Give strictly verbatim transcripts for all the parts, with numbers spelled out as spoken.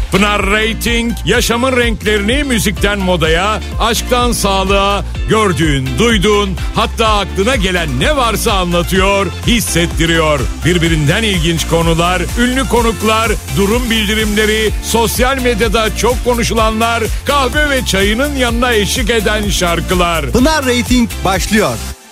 Pınar Rating, yaşamın renklerini müzikten modaya, aşktan sağlığa, gördüğün, duyduğun, hatta aklına gelen ne varsa anlatıyor, hissettiriyor. Birbirinden ilginç konular, ünlü konuklar, durum bildirimleri, sosyal medyada çok konuşulanlar, kahve ve çayının yanına eşlik eden şarkılar. Pınar Rating başlıyor.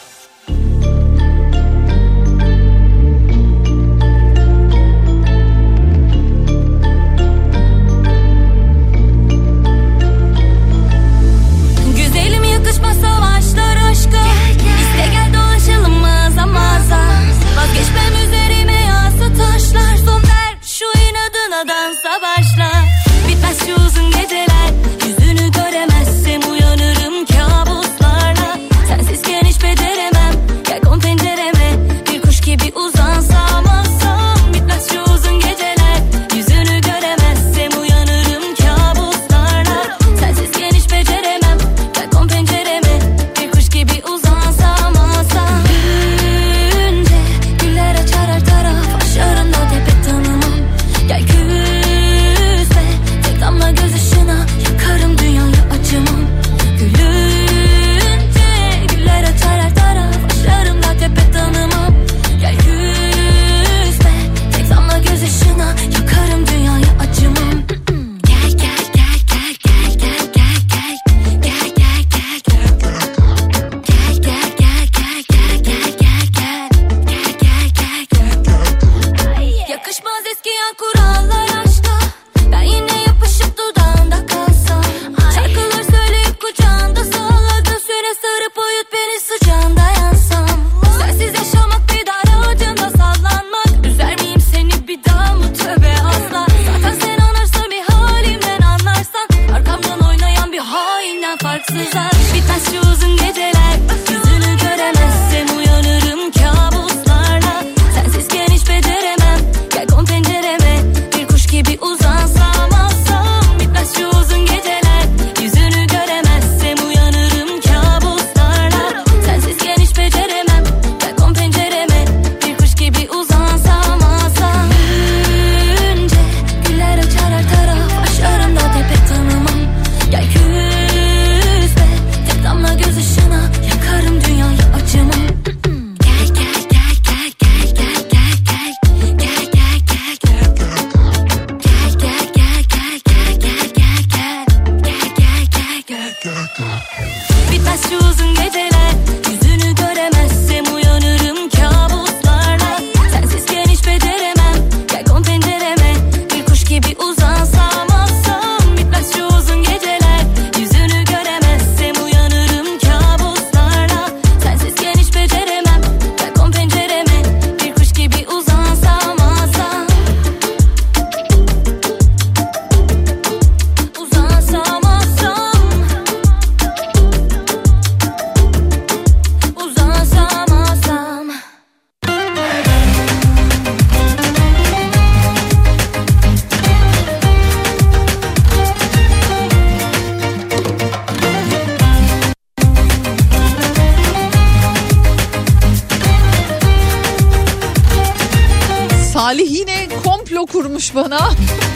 Salih yine komplo kurmuş bana.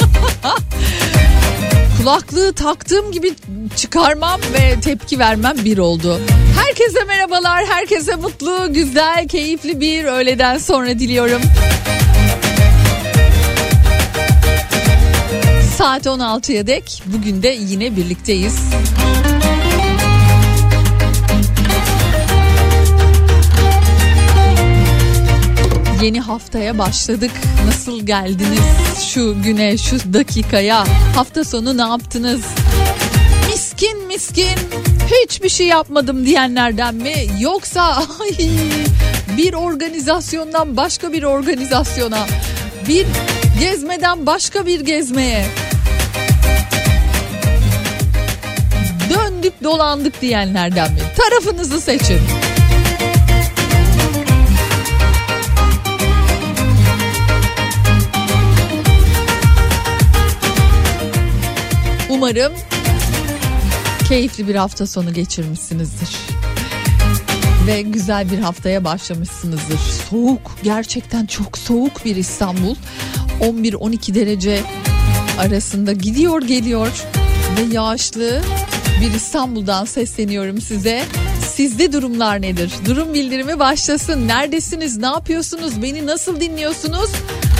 Kulaklığı taktığım gibi çıkarmam ve tepki vermem bir oldu. Herkese merhabalar, herkese mutlu, güzel, keyifli bir öğleden sonra diliyorum. Saat on altıya dek bugün de yine birlikteyiz. Yeni haftaya başladık. Nasıl geldiniz şu güne, şu dakikaya? Hafta sonu ne yaptınız? Miskin miskin hiçbir şey yapmadım diyenlerden mi? Yoksa ay, bir organizasyondan başka bir organizasyona, bir gezmeden başka bir gezmeye döndük dolandık diyenlerden mi? Tarafınızı seçin. Umarım keyifli bir hafta sonu geçirmişsinizdir. Ve güzel bir haftaya başlamışsınızdır. Soğuk, gerçekten çok soğuk bir İstanbul. on bir on iki derece arasında gidiyor geliyor ve yağışlı bir İstanbul'dan sesleniyorum size. Sizde durumlar nedir? Durum bildirimi başlasın. Neredesiniz? Ne yapıyorsunuz? Beni nasıl dinliyorsunuz?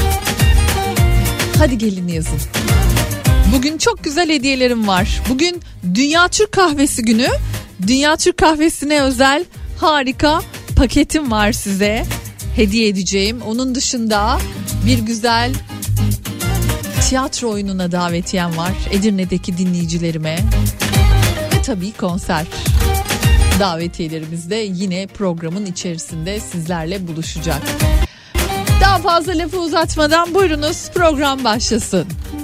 Hadi gelin yazın. Bugün çok güzel hediyelerim var. Bugün Dünya Türk Kahvesi günü. Dünya Türk Kahvesi'ne özel harika paketim var size. Hediye edeceğim. Onun dışında bir güzel tiyatro oyununa davetiyem var. Edirne'deki dinleyicilerime. Ve tabii konser davetiyelerimiz de yine programın içerisinde sizlerle buluşacak. Daha fazla lafı uzatmadan buyurunuz, program başlasın.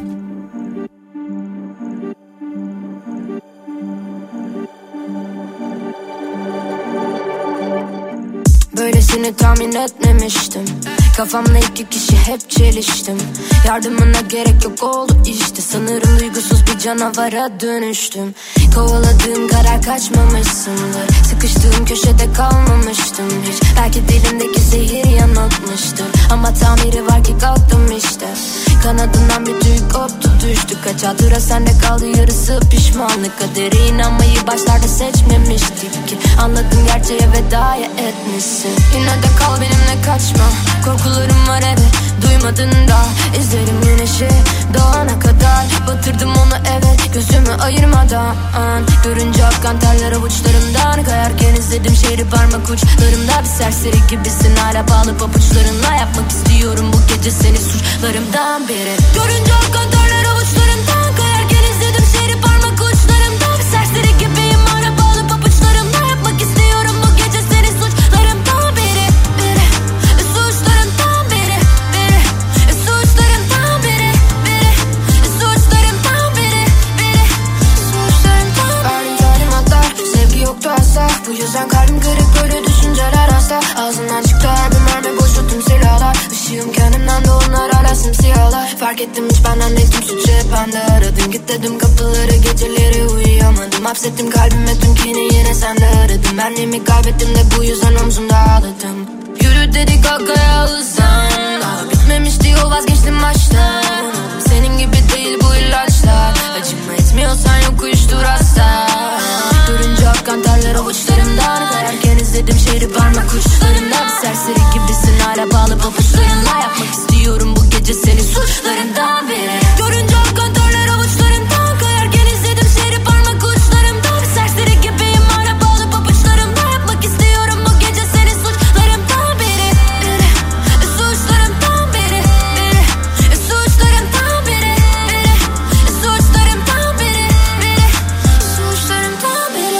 Böylesini tahmin etmemiştim. Kafamda iki kişi hep çeliştim. Yardımına gerek yok oldu işte. Sanırım duygusuz bir canavara dönüştüm. Kovaladığım karar kaçmamışsındır. Sıkıştığım köşede kalmamıştım hiç. Belki dilimdeki zehir yanıltmıştır. Ama tamiri var ki kalktım işte. Kanadından bir tüy koptu düştü. Kaç hatıra sende kaldı, yarısı pişmanlık. Kadere inanmayı başlarda seçmemiştik ki. Anladım gerçeğe vedaya etmişsin. Yine de kal benimle, kaçma. Korkularım var evet, duymadın da. İzlerim güneşi doğana kadar. Batırdım onu evet, gözümü ayırmadan. Görünce akan terler avuçlarımdan. Kayarken izledim şehri parmak uçlarımda. Bir serseri gibisin hala bağlı pabuçlarınla. Yapmak istiyorum bu gece seni suçlarımdan biri. Görünce akan terler avuçlarımdan. Kayarken izledim şehri parmak uçlarımda. Bir serseri gibiyim hala bağlı pabuçlarımla. Yapmak istiyorum bu gece seni suçlarımdan biri. Biri suçlarımdan biri. Biri suçlarımdan biri. Biri suçlarımdan biri. Biri suçlarımdan biri. Verdim talimatlar, sevgi yoktu asla. Bu yüzden kalbim kırık, böyle düşünceler hasta. Ağzından çıktı her bir mermi, boşu tüm silahlar. Işığım kendimden de onlar hala simsiyahlar. Fark ettim hiç benden değil, tüm suçu hep bende aradım. Git dedim kapıları, geceleri uyuyamadım. Hapsettim kalbime tüm kini, yine sende aradım. Benliğimi kaybettim de bu yüzden omzumda ağladım. Yürü dedik kakaya hızlan. Daha bitmemişti yol, vazgeçtim baştan. Senin gibi değil bu ilaçlar. Acıma etmiyorsan yok uyuştur hasta. Görünce akan terler avuçlarımdan. Kayarken izledim şehri parmak uçlarımda. Bir serseri gibisin hala bağlı pabuçlarınla. Yapmak istiyorum bu gece seni suçlarından biri. Görünce akan terler avuçlarımdan. Kayarken izledim şehri parmak uçlarımda. Bir serseri gibiyim hala bağlı pabuçlarımla. Yapmak istiyorum bu gece seni suçlarımdan biri. Biri suçlarımdan biri. Biri suçlarımdan biri. Biri suçlarımdan biri. Biri suçlarımdan biri.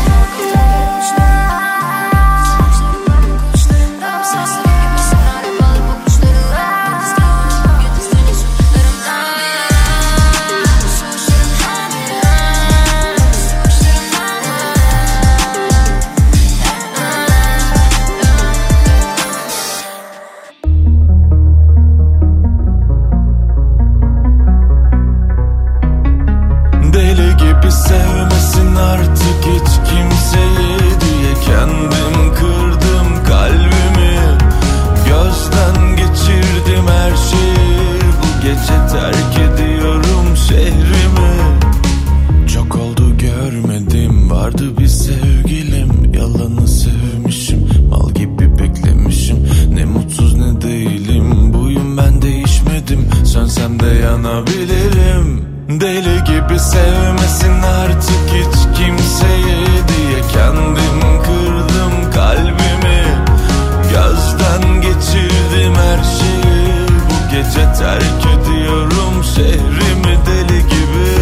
Deli gibi sevmesin artık hiç kimseyi diye kendim kırdım kalbimi. Gözden geçirdim her şeyi, bu gece terk ediyorum şehrimi. Çok oldu görmedim, vardı bir sevgilim. Yalanı sevmişim, mal gibi beklemişim. Ne mutsuz ne değilim, buyum ben değişmedim. Sönsem de yanabilirim. Deli gibi sevmesin artık hiç kimseyi diye kendim kırdım kalbimi. Gözden geçirdim her şeyi, bu gece terk ediyorum şehrimi deli gibi.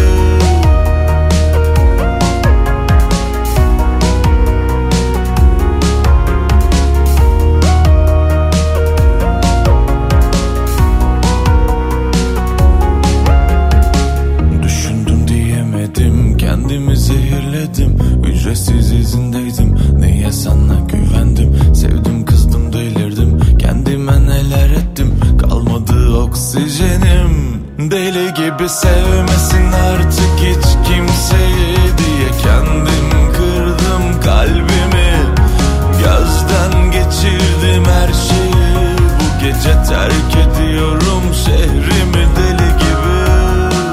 Kendimi zehirledim, ücretsiz izindeydim. Niye sana güvendim, sevdim kızdım delirdim. Kendime neler ettim, kalmadı oksijenim. Deli gibi sevmesin artık hiç kimseyi diye kendim kırdım kalbimi. Gözden geçirdim her şeyi, bu gece terk ediyorum şehrimi deli gibi.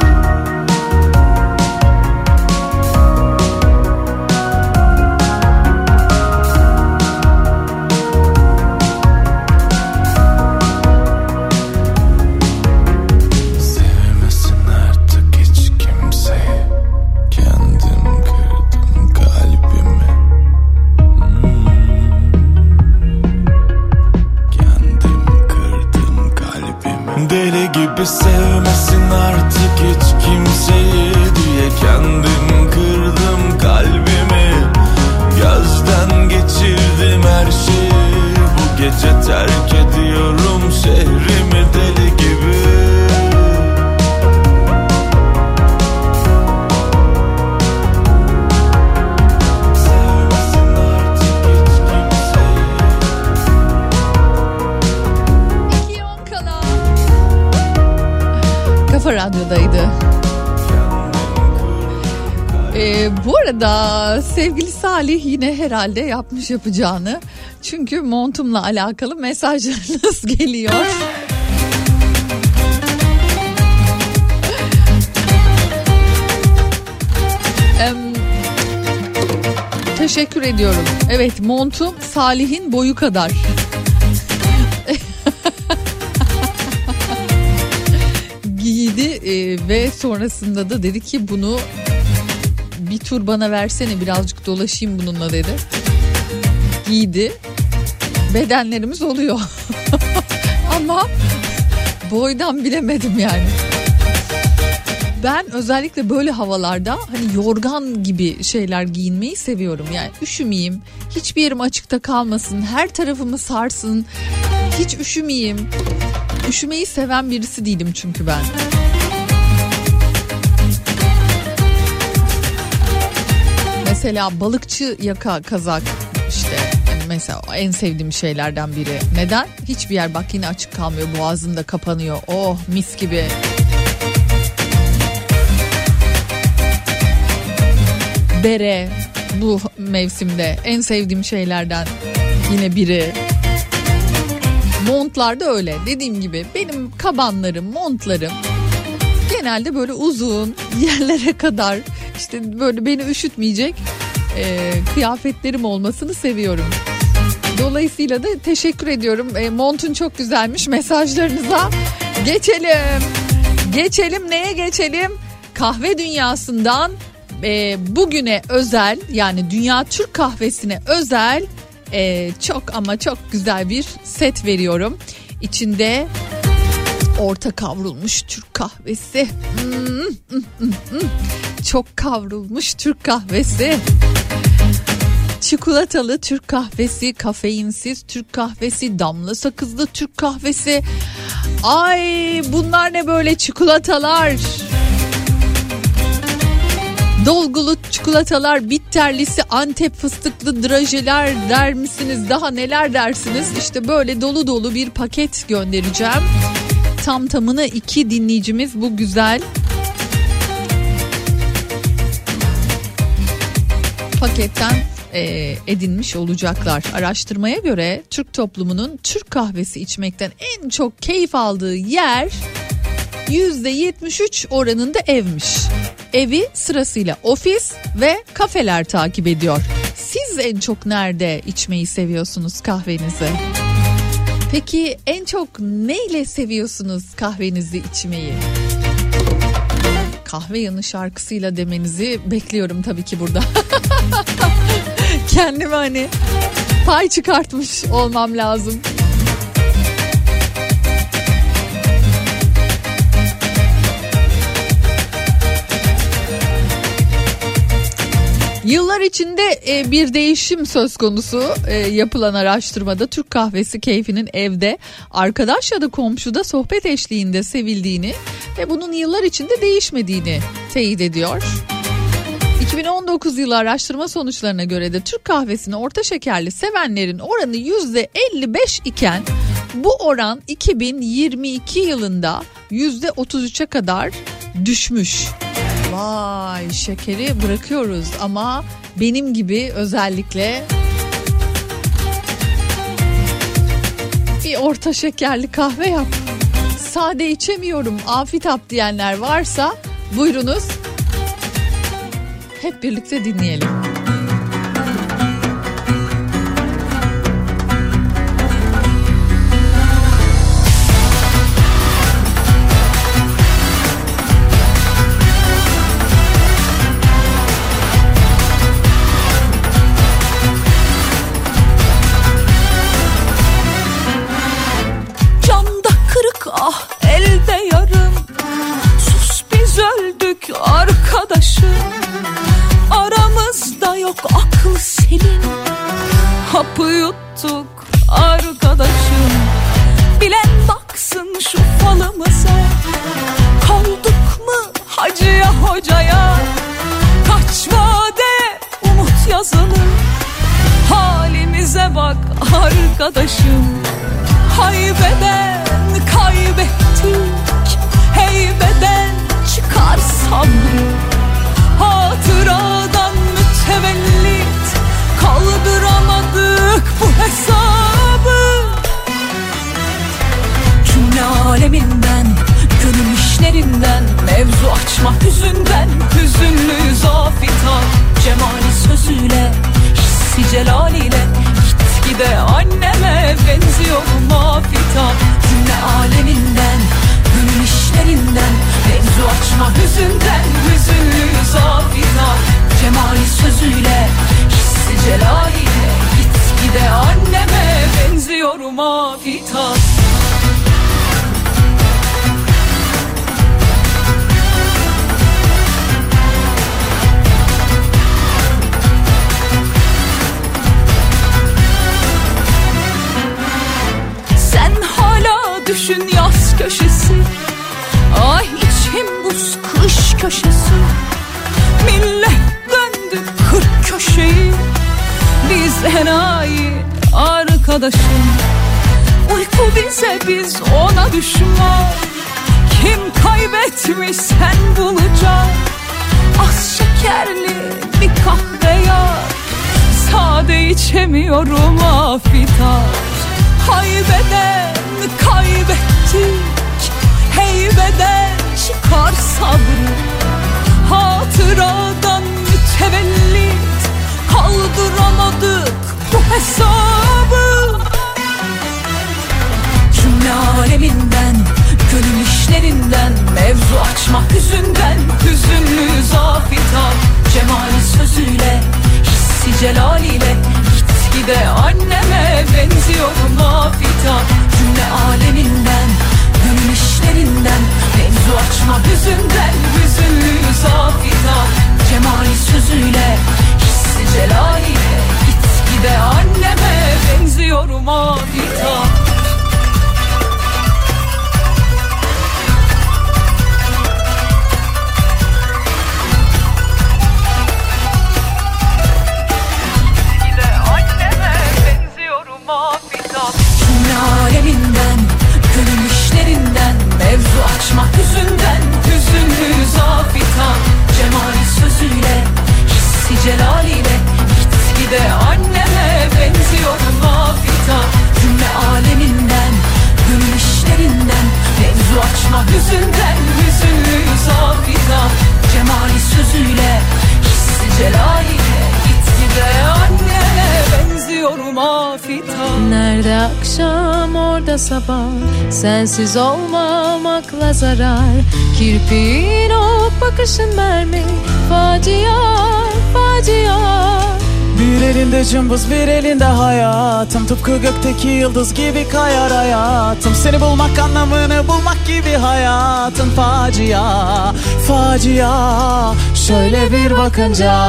Radyo'daydı. Ee, bu arada sevgili Salih yine herhalde yapmış yapacağını. Çünkü montumla alakalı mesajlarınız geliyor. ee, teşekkür ediyorum. Evet, montum Salih'in boyu kadar. Giydi e, ve sonrasında da dedi ki bunu bir tur bana versene, birazcık dolaşayım bununla dedi. Giydi. Bedenlerimiz oluyor. Ama boydan bilemedim yani. Ben özellikle böyle havalarda hani yorgan gibi şeyler giyinmeyi seviyorum. Yani üşümeyeyim, hiçbir yerim açıkta kalmasın, her tarafımı sarsın, hiç üşümeyeyim. Üşümeyi seven birisi değilim çünkü ben. Mesela balıkçı yaka kazak işte yani mesela en sevdiğim şeylerden biri. Neden? Hiçbir yer bak yine açık kalmıyor, boğazın da kapanıyor. Oh mis gibi. Bere bu mevsimde en sevdiğim şeylerden yine biri. Montlar da öyle. Dediğim gibi benim kabanlarım, montlarım genelde böyle uzun yerlere kadar işte böyle beni üşütmeyecek e, kıyafetlerim olmasını seviyorum. Dolayısıyla da teşekkür ediyorum. E, montun çok güzelmiş, mesajlarınıza geçelim. Geçelim neye geçelim? Kahve dünyasından e, bugüne özel, yani Dünya Türk Kahvesi'ne özel e, çok ama çok güzel bir set veriyorum. İçinde orta kavrulmuş Türk kahvesi. Hmm, hmm, hmm, hmm. Çok kavrulmuş Türk kahvesi. Çikolatalı Türk kahvesi, kafeinsiz Türk kahvesi, damla sakızlı Türk kahvesi. Ay bunlar ne böyle çikolatalar? Dolgulu çikolatalar, bitterlisi, Antep fıstıklı drajeler der misiniz? Daha neler dersiniz? İşte böyle dolu dolu bir paket göndereceğim. Tam tamına iki dinleyicimiz bu güzel paketten e, edinmiş olacaklar. Araştırmaya göre Türk toplumunun Türk kahvesi içmekten en çok keyif aldığı yer yüzde yetmiş üç oranında evmiş. Evi sırasıyla ofis ve kafeler takip ediyor. Siz en çok nerede içmeyi seviyorsunuz kahvenizi? Peki en çok neyle seviyorsunuz kahvenizi içmeyi? Kahve yanı şarkısıyla demenizi bekliyorum tabii ki burada. Kendime hani pay çıkartmış olmam lazım. Yıllar içinde bir değişim söz konusu. Yapılan araştırmada Türk kahvesi keyfinin evde, arkadaş ya da komşuda sohbet eşliğinde sevildiğini ve bunun yıllar içinde değişmediğini teyit ediyor. iki bin on dokuz yılı araştırma sonuçlarına göre de Türk kahvesini orta şekerli sevenlerin oranı yüzde elli beş iken bu oran iki bin yirmi iki yılında yüzde otuz üçe kadar düşmüş. Vay, şekeri bırakıyoruz ama benim gibi özellikle bir orta şekerli kahve yap. Sade içemiyorum, afitap diyenler varsa buyurunuz. Hep birlikte dinleyelim. Ah elde yarım, sus biz öldük arkadaşım, aramızda yok akıl selim, hapı yuttuk arkadaşım, bilen baksın şu falımıza, kaldık mı hacıya hocaya, kaç vade umut yazılı, halimize bak arkadaşım, haybeden kaybettik, heybeden mevzu açma hüzünden. Hüzünlü zafitan cemali sözüyle, hissi celaliyle, gitgide anneme benziyorum afitan. Cümle aleminden, gönül işlerinden, mevzu açma hüzünden. Hüzünlü zafitan cemali sözüyle, hissi celaliyle, gitgide anneme benziyorum afitan. Düşün yaz köşesi, ay içim buz kış köşesi. Millet döndü kırk köşeyi, biz enayi arkadaşım. Uyku bize, biz ona düşman. Kim kaybetmiş sen bulacak. Az şekerli bir kahve yap, sade içemiyorum afitar. Haybeden kaybettik, heybeden çıkar sabrı. Hatıradan mütevellit kaldıramadık bu hesabı. Cümle aleminden, gönül işlerinden, mevzu açma hüzünden. Hüzünlü zafitan cemali sözüyle, hissi celaliyle, gitgide anneme benziyorum afitan. Cümle aleminden, gönül işlerinden, mevzu açma hüzünden. Hüzünlü zafitan cemali sözüyle, hissi celaliyle, gitgide anneme benziyorum afitan. Aleminden, gönül işlerinden, mevzu açma hüzünden. Hüzünlü zafitan cemali sözüyle, hissi celaliyle, gitgide anneme benziyorum afitan. Cümle aleminden, gönül işlerinden, mevzu açma hüzünden. Hüzünlü zafitan cemali sözüyle, hissi celaliyle, gitgide anneme benziyorum afitan. Nerede akşam orada sabah, sensiz olmamakla zarar. Kirpiğin ok, bakışın mermi, facia, facia. Bir elinde cımbız, bir elinde hayatım. Tıpkı gökteki yıldız gibi kayar hayatım. Seni bulmak, anlamını bulmak gibi hayatın. Facia, facia. Şöyle bir bakınca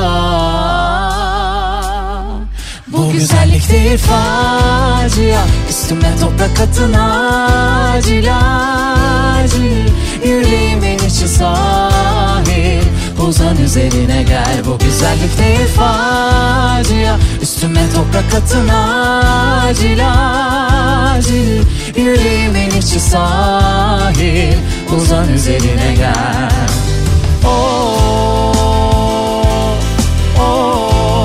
bu güzellik değil facia. Üstüme toprak atın acil acil. Yüreğimin içi sahil, uzan üzerine gel. Bu güzellik değil facia. Üstüme toprak atın acil acil. Yüreğimin içi sahil, uzan üzerine gel. Oh, oh.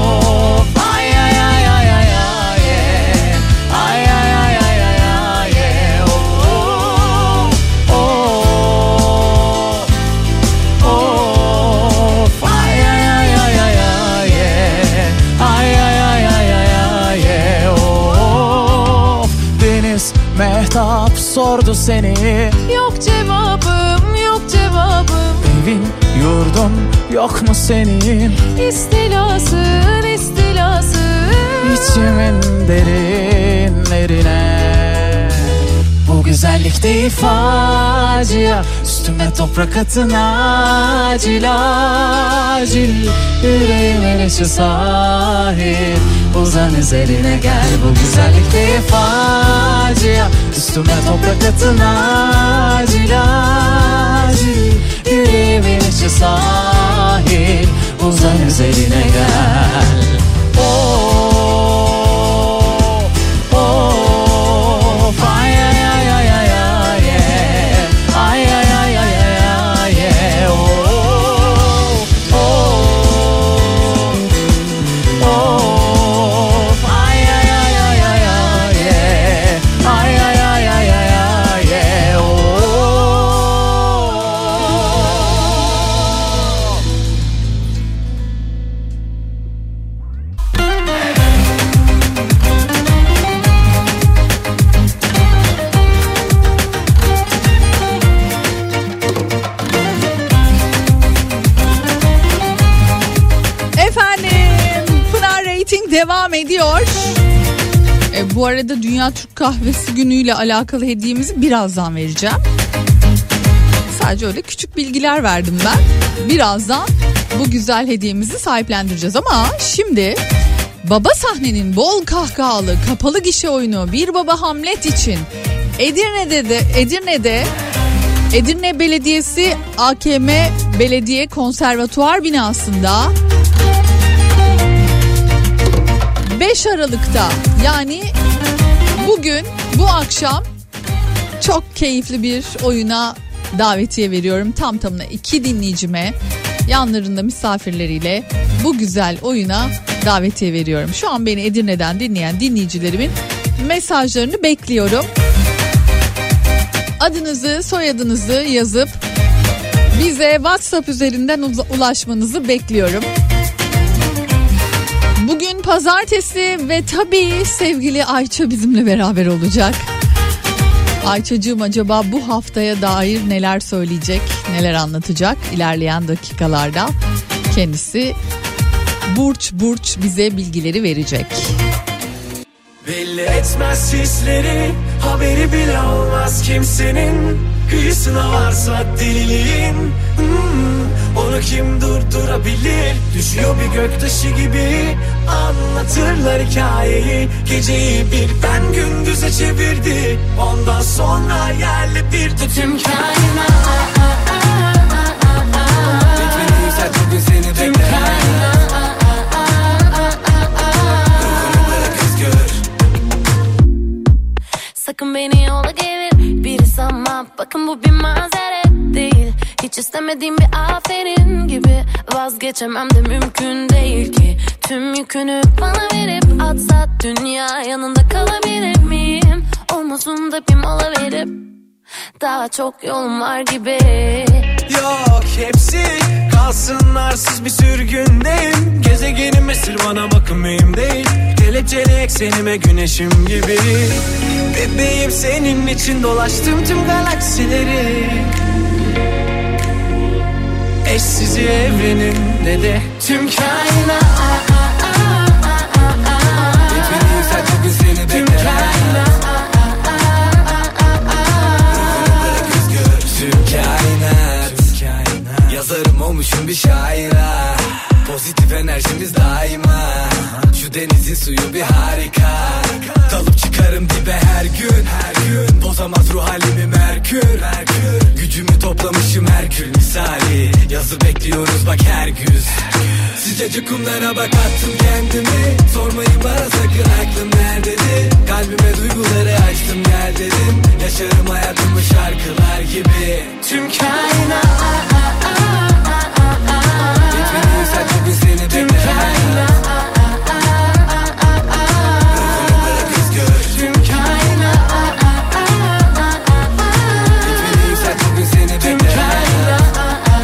Mehtap sordu seni, yok cevabım, yok cevabım. Evin, yurdun yok mu senin? İstilasın, istilasın. İçimin derinlerine. Bu güzellik değil facia. Üstüme toprak atın acil acil. Yüreğimin içi sahil, uzan üzerine gel. Bu güzellik değil facia. Üstüme toprak atın acil acil. Yüreğimin içi sahil, uzan üzerine gel. Oh, oh, ay ay ay ay ay ay yeah. Ay ay ay ay ay yeah. Oh, oh, oh, ay ay ay ay ay ay yeah. Ay ay ay ay ay ay yeah. Oh. devam ediyor. E, bu arada Dünya Türk Kahvesi günüyle alakalı hediyemizi birazdan vereceğim. Sadece öyle küçük bilgiler verdim ben. Birazdan bu güzel hediyemizi sahiplendireceğiz ama şimdi Baba Sahne'nin bol kahkahalı kapalı gişe oyunu Bir Baba Hamlet için Edirne'de de Edirne'de Edirne Belediyesi A K M Belediye Konservatuvar binasında beş Aralık'ta, yani bugün, bu akşam çok keyifli bir oyuna davetiye veriyorum. Tam tamına iki dinleyicime yanlarında misafirleriyle bu güzel oyuna davetiye veriyorum. Şu an beni Edirne'den dinleyen dinleyicilerimin mesajlarını bekliyorum. Adınızı, soyadınızı yazıp bize WhatsApp üzerinden ulaşmanızı bekliyorum. Bugün pazartesi ve tabii sevgili Ayça bizimle beraber olacak. Ayçacığım acaba bu haftaya dair neler söyleyecek, neler anlatacak ilerleyen dakikalarda? Kendisi burç burç bize bilgileri verecek. Belli etmez hisleri, haberi bile olmaz kimsenin. Kıyısına varsa deliliğin, hmm, onu kim durdurabilir? Düşüyor bir göktaşı gibi, anlatırlar hikayeyi. Geceyi bir ben gündüze çevirdi, ondan sonra yerle bir tüm kainat. Bitmediyse bugün seni bekler. Sakın beni yola gelir biri sanma, bakın bu bir mazeret değil. Hiç istemediğim bir aferin gibi, vazgeçemem de mümkün değil ki. Tüm yükünü bana verip atsa dünya, yanında kalabilir miyim? Olmasın da bir mola verip daha çok yolum var gibi. Yok hepsi kalsın arsız bir sürgündeyim. Gezegenim esir bana bakın mühim değil. Kelepçeli eksenime güneşim gibi. Bebeğim senin için dolaştım tüm galaksileri. Eşsiz evrenin ne de tüm kainat. Bitmediyse bugün seni tüm kainat. Tüm kainat. Yazarım olmuşum bir şaira. Pozitif enerjimiz daima. Şu denizin suyu bir harika. Dalıp çıkarım dibe her gün, her gün. Bozamaz ruh halimi Merkür, Merkür. Gücümü toplamışım Herkül misali. Yazı bekliyoruz bak her güz. Sıcacık kumlara bak attım kendimi. Sormayın bana sakın aklım nerededir. Kalbime duyguları açtım gel dedim. Yaşarım hayatımı şarkılar gibi. Tüm kainat. Bitmediyse bugün seni tüm kainat. Tüm kainat. Bitmediyse bugün seni tüm kainat.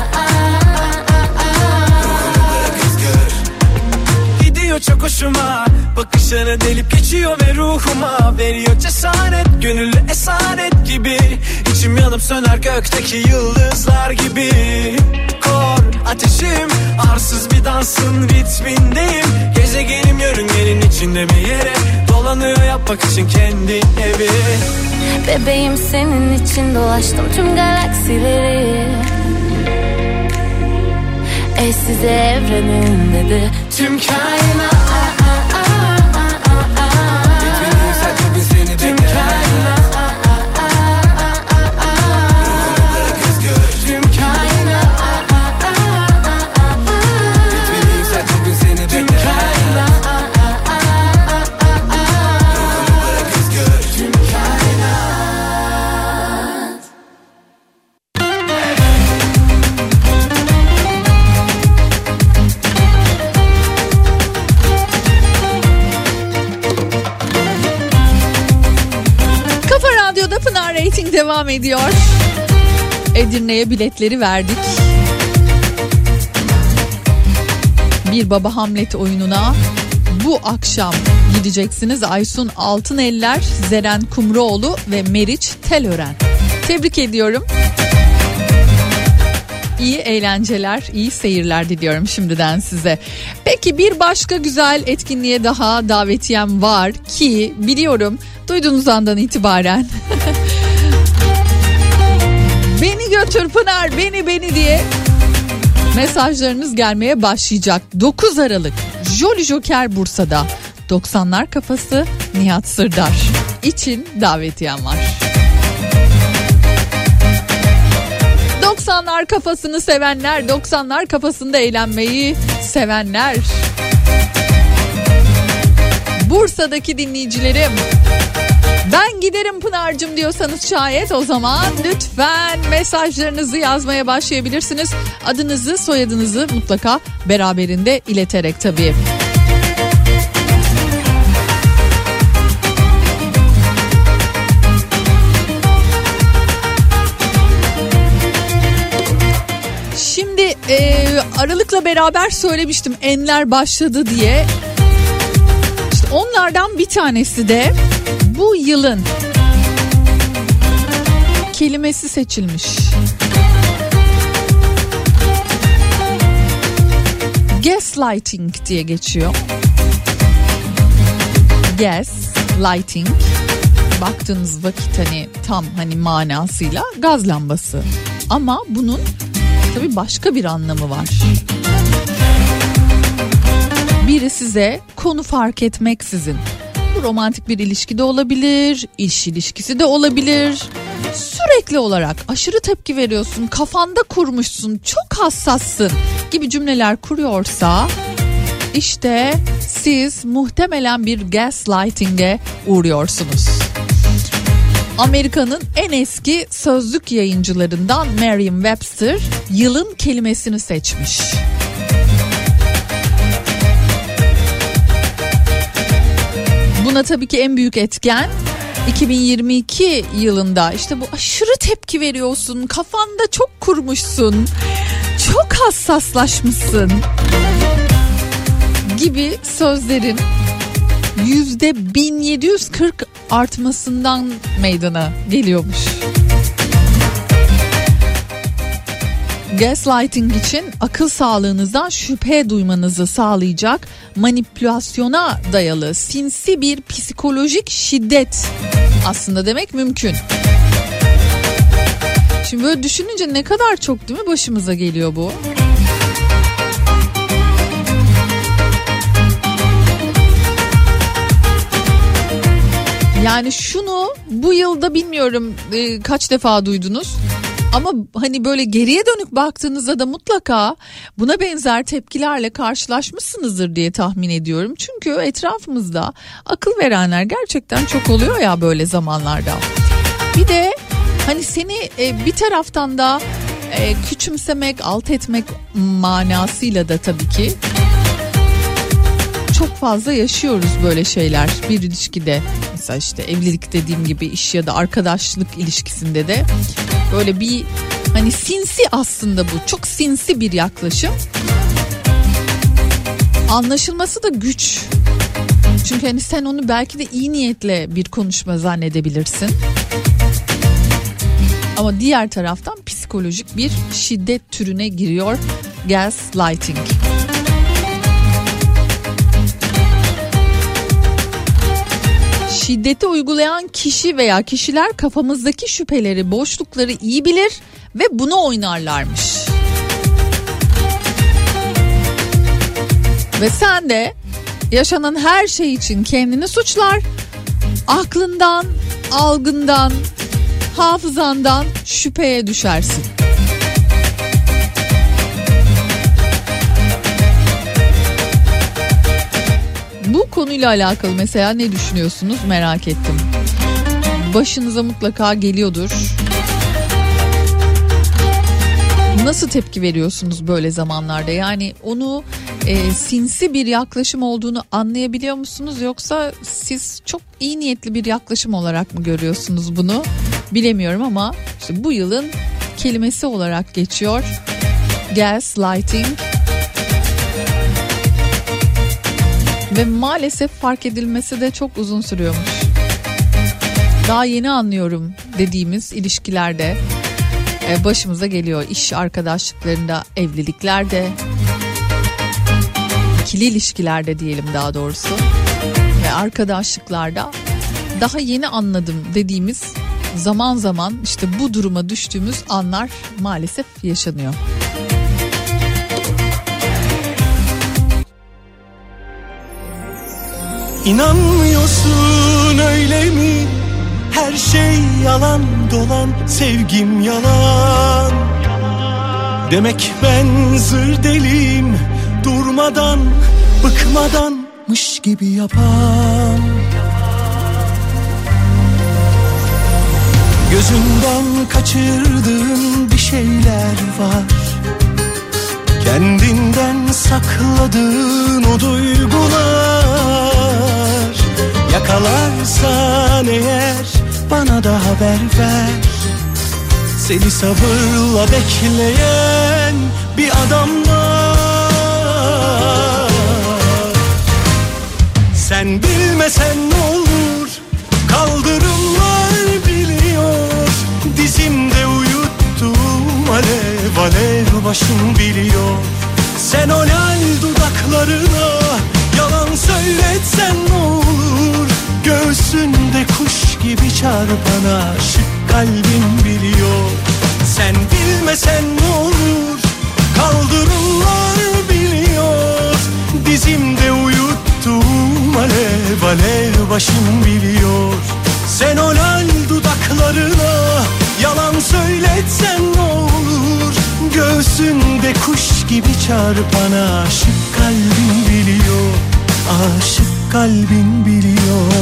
Gidiyor çok hoşuma, bakışları delip geçiyor ve ruhuma veriyor cesaret, gönüllü esaret gibi. İçim yanıp söner gökteki yıldızlar gibi. Kor ateşim, arsız bir dansın ritmindeyim. Gezegenim yörüngenin içinde bir yere dolanıyor yapmak için kendi evi. Bebeğim senin için dolaştım tüm galaksileri. Eşsiz evrenin dedi tüm kainat. Bitmediyse bugün seni tüm kainat. Tüm kainat. Bitmediyse bugün seni tüm kainat. Tüm kainat. Kafa Radyo'da Pınar Rating devam ediyor. Edirne'ye biletleri verdik. Bir Baba Hamlet oyununa bu akşam gideceksiniz. Aysun Altıneller, Zeren Kumruoğlu ve Meriç Telören. Tebrik ediyorum. İyi eğlenceler, iyi seyirler diliyorum şimdiden size. Peki bir başka güzel etkinliğe daha davetiyem var ki biliyorum duyduğunuz andan itibaren beni götür Pınar, beni beni diye mesajlarınız gelmeye başlayacak. dokuz Aralık Jolly Joker Bursa'da doksanlar kafası Nihat Sırdar için davetiyem var. doksanlar kafasını sevenler, doksanlar kafasında eğlenmeyi sevenler. Bursa'daki dinleyicilerim, ben giderim Pınar'cığım diyorsanız şayet o zaman lütfen mesajlarınızı yazmaya başlayabilirsiniz. Adınızı, soyadınızı mutlaka beraberinde ileterek tabii. Şimdi e, Aralık'la beraber söylemiştim enler başladı diye. İşte onlardan bir tanesi de bu yılın kelimesi seçilmiş. Gaslighting diye geçiyor. Gaslighting. Baktığınız vakit hani tam hani manasıyla gaz lambası. Ama bunun tabii başka bir anlamı var. Biri size konu fark etmeksizin, bu romantik bir ilişki de olabilir, iş ilişkisi de olabilir, sürekli olarak aşırı tepki veriyorsun, kafanda kurmuşsun, çok hassassın gibi cümleler kuruyorsa işte siz muhtemelen bir gaslighting'e uğruyorsunuz. Amerika'nın en eski sözlük yayıncılarından Merriam-Webster yılın kelimesini seçmiş. Buna tabii ki en büyük etken iki bin yirmi iki yılında işte bu aşırı tepki veriyorsun, kafanda çok kurmuşsun, çok hassaslaşmışsın gibi sözlerin yüzde bin yedi yüz kırk artmasından meydana geliyormuş. Gaslighting için akıl sağlığınızdan şüphe duymanızı sağlayacak manipülasyona dayalı sinsi bir psikolojik şiddet aslında demek mümkün. Şimdi böyle düşününce ne kadar çok değil mi başımıza geliyor bu? Yani şunu bu yılda bilmiyorum e, kaç defa duydunuz ama hani böyle geriye dönük baktığınızda da mutlaka buna benzer tepkilerle karşılaşmışsınızdır diye tahmin ediyorum. Çünkü etrafımızda akıl verenler gerçekten çok oluyor ya böyle zamanlarda. Bir de hani seni e, bir taraftan da e, küçümsemek, alt etmek manasıyla da tabii ki çok fazla yaşıyoruz böyle şeyler bir ilişkide. Mesela işte evlilik dediğim gibi, iş ya da arkadaşlık ilişkisinde de böyle bir hani sinsi, aslında bu çok sinsi bir yaklaşım. Anlaşılması da güç. Çünkü hani sen onu belki de iyi niyetle bir konuşma zannedebilirsin. Ama diğer taraftan psikolojik bir şiddet türüne giriyor gaslighting. Şiddeti uygulayan kişi veya kişiler kafamızdaki şüpheleri, boşlukları iyi bilir ve bunu oynarlarmış. Ve sen de yaşanan her şey için kendini suçlar, aklından, algından, hafızandan şüpheye düşersin. Bu konuyla alakalı mesela ne düşünüyorsunuz merak ettim. Başınıza mutlaka geliyordur. Nasıl tepki veriyorsunuz böyle zamanlarda? Yani onu e, sinsi bir yaklaşım olduğunu anlayabiliyor musunuz? Yoksa siz çok iyi niyetli bir yaklaşım olarak mı görüyorsunuz bunu? Bilemiyorum ama işte bu yılın kelimesi olarak geçiyor gaslighting. Ve maalesef fark edilmesi de çok uzun sürüyormuş. Daha yeni anlıyorum dediğimiz ilişkilerde e, başımıza geliyor. İş arkadaşlıklarında, evliliklerde, ikili ilişkilerde diyelim daha doğrusu ve arkadaşlıklarda daha yeni anladım dediğimiz zaman zaman işte bu duruma düştüğümüz anlar maalesef yaşanıyor. İnanmıyorsun öyle mi? Her şey yalan dolan, sevgim yalan. Demek ben zır deliyim, durmadan, bıkmadanmış gibi yapan. Gözünden kaçırdığın bir şeyler var, kendinden sakladığın o duygular. Yakalarsan eğer bana da haber ver. Seni sabırla bekleyen bir adam var. Sen bilmesen ne olur, kaldırımlar biliyor. Dizimde uyuttuğum alev alev başım biliyor. Sen o lal dudaklarına yalan söyletsen ne olur? Göğsünde kuş gibi çarpan aşık kalbin biliyor. Sen bilmesen ne olur, kaldırımlar biliyor. Dizimde uyuttuğum alev alev başım biliyor. Sen o lal dudaklarına yalan söyletsen ne olur? Göğsünde kuş gibi çarpan aşık kalbin biliyor. Aşık kalbin biliyor.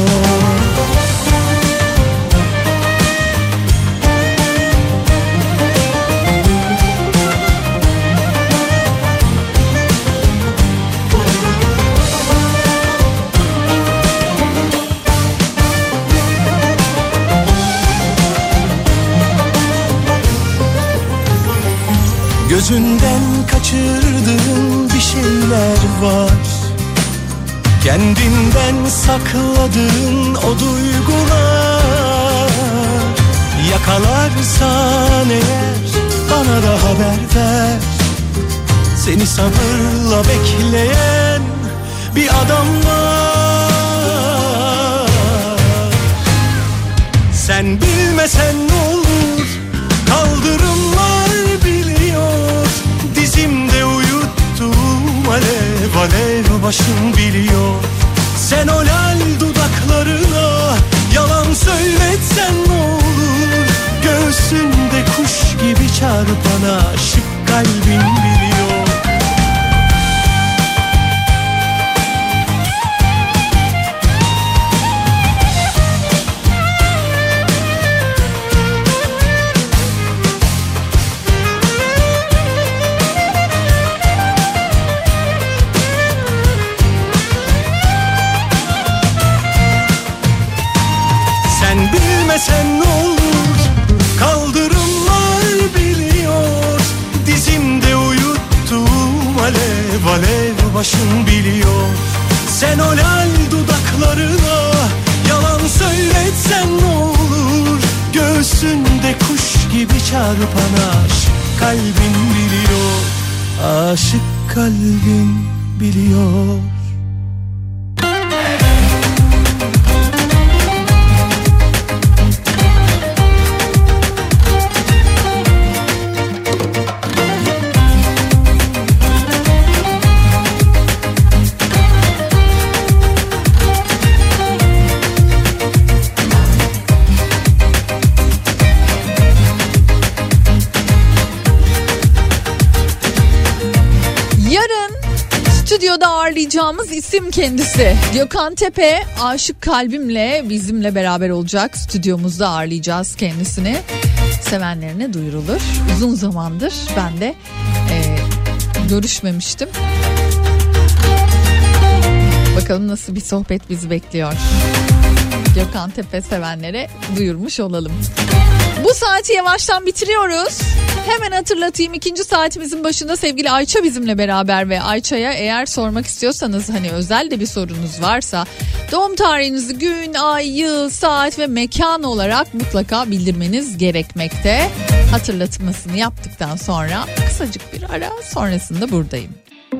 Gözünden kaçırdığın bir şeyler var, kendinden sakladığın o duygular. Yakalarsan eğer bana da haber ver. Seni sabırla bekleyen bir adam var. Sen bilmesen ne olur, kaldırımlar biliyor. Dizimde uyuttuğum alev alev başım biliyor. Sen o lal dudaklarına yalan söyletsen ne olur? Göğsünde kuş gibi çarpan aşık kalbin biliyor. Bilmesen ne olur, kaldırımlar biliyor. Dizimde uyuttuğum alev alev başım biliyor. Sen o lal dudaklarına yalan söyletsen ne olur? Göğsünde kuş gibi çarpan aşık kalbin biliyor. Aşık kalbin biliyor. Stüdyoda ağırlayacağımız isim kendisi. Gökhan Tepe, Aşık Kalbimle bizimle beraber olacak. Stüdyomuzda ağırlayacağız kendisini. Sevenlerine duyurulur. Uzun zamandır ben de e, görüşmemiştim. Bakalım nasıl bir sohbet bizi bekliyor. Gökhan Tepe sevenlere duyurmuş olalım. Bu saati yavaştan bitiriyoruz. Hemen hatırlatayım, ikinci saatimizin başında sevgili Ayça bizimle beraber ve Ayça'ya eğer sormak istiyorsanız hani özel de bir sorunuz varsa doğum tarihinizi gün, ay, yıl, saat ve mekan olarak mutlaka bildirmeniz gerekmekte. Hatırlatmasını yaptıktan sonra kısacık bir ara sonrasında buradayım.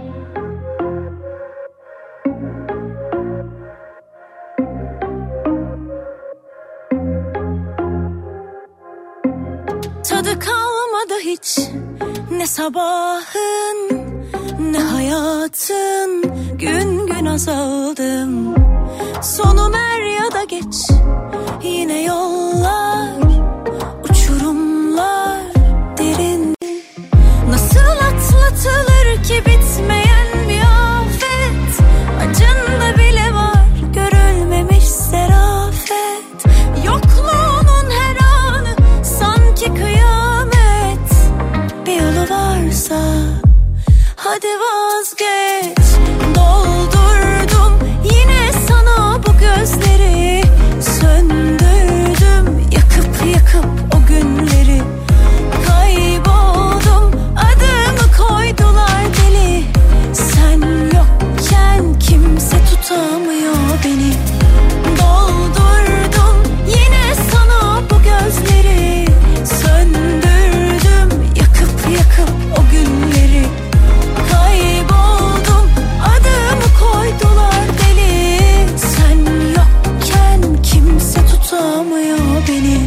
Tadı kalmadı hiç ne sabahın ne hayatın, gün gün azaldım. Sonum er ya da geç yine yollar, uçurumlar derin. Nasıl atlatılır ki bitmeyen bir afet, acında bile var görülmemiş serafet. Yokluğunun her anı sanki kıyamet, bir yolu varsa hadi vazgeç. Doldurdum yine sana bu gözleri, söndürdüm yakıp yakıp o günleri. Kayboldum adımı koydular deli, sen yokken kimse tutamıyor beni. Doldurdum yine sana bu gözleri, söndürdüm yakıp yakıp o günleri. Kayboldum adımı koydular deli, sen yokken kimse tutamıyor beni.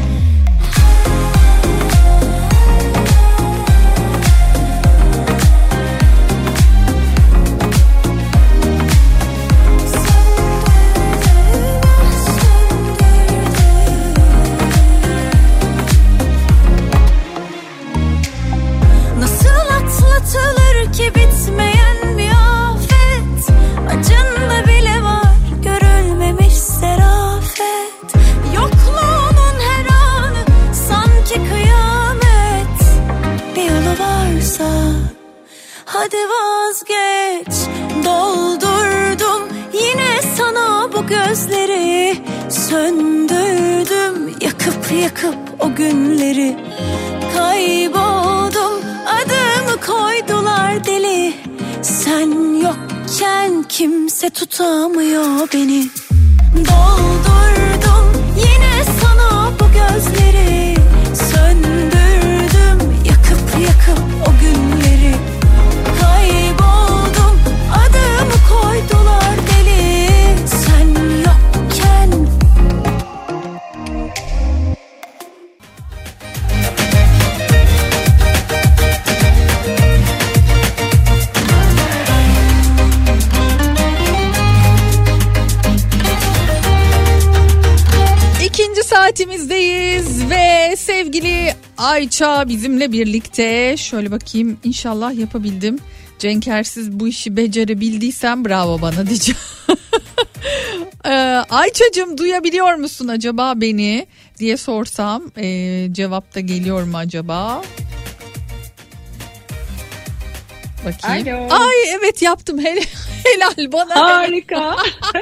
Nasıl atlatılır ki bitmeyen bir afet, acında bile var görülmemiş serafet. Yokluğunun her anı sanki kıyamet, bir yolu varsa hadi vazgeç. Doldurdum yine sana bu gözleri, söndürdüm yakıp yakıp o günleri. Kayboldum adımı koydular deli, sen yokken kimse tutamıyor beni. Doldurdum yine sana bu gözleri, söndürdüm yakıp yakıp o günleri. Kayboldum adımı koydular deli, sen yokken. İkinci saatimizdeyiz ve sevgili Ayça bizimle birlikte. Şöyle bakayım, inşallah yapabildim. Cenkersiz bu işi becerebildiysem bravo bana diyeceğim. ee, Ayça'cığım duyabiliyor musun acaba beni diye sorsam ee, cevap da geliyor mu acaba? Bakayım. Alo. Ay evet yaptım. Helal, helal bana. Harika.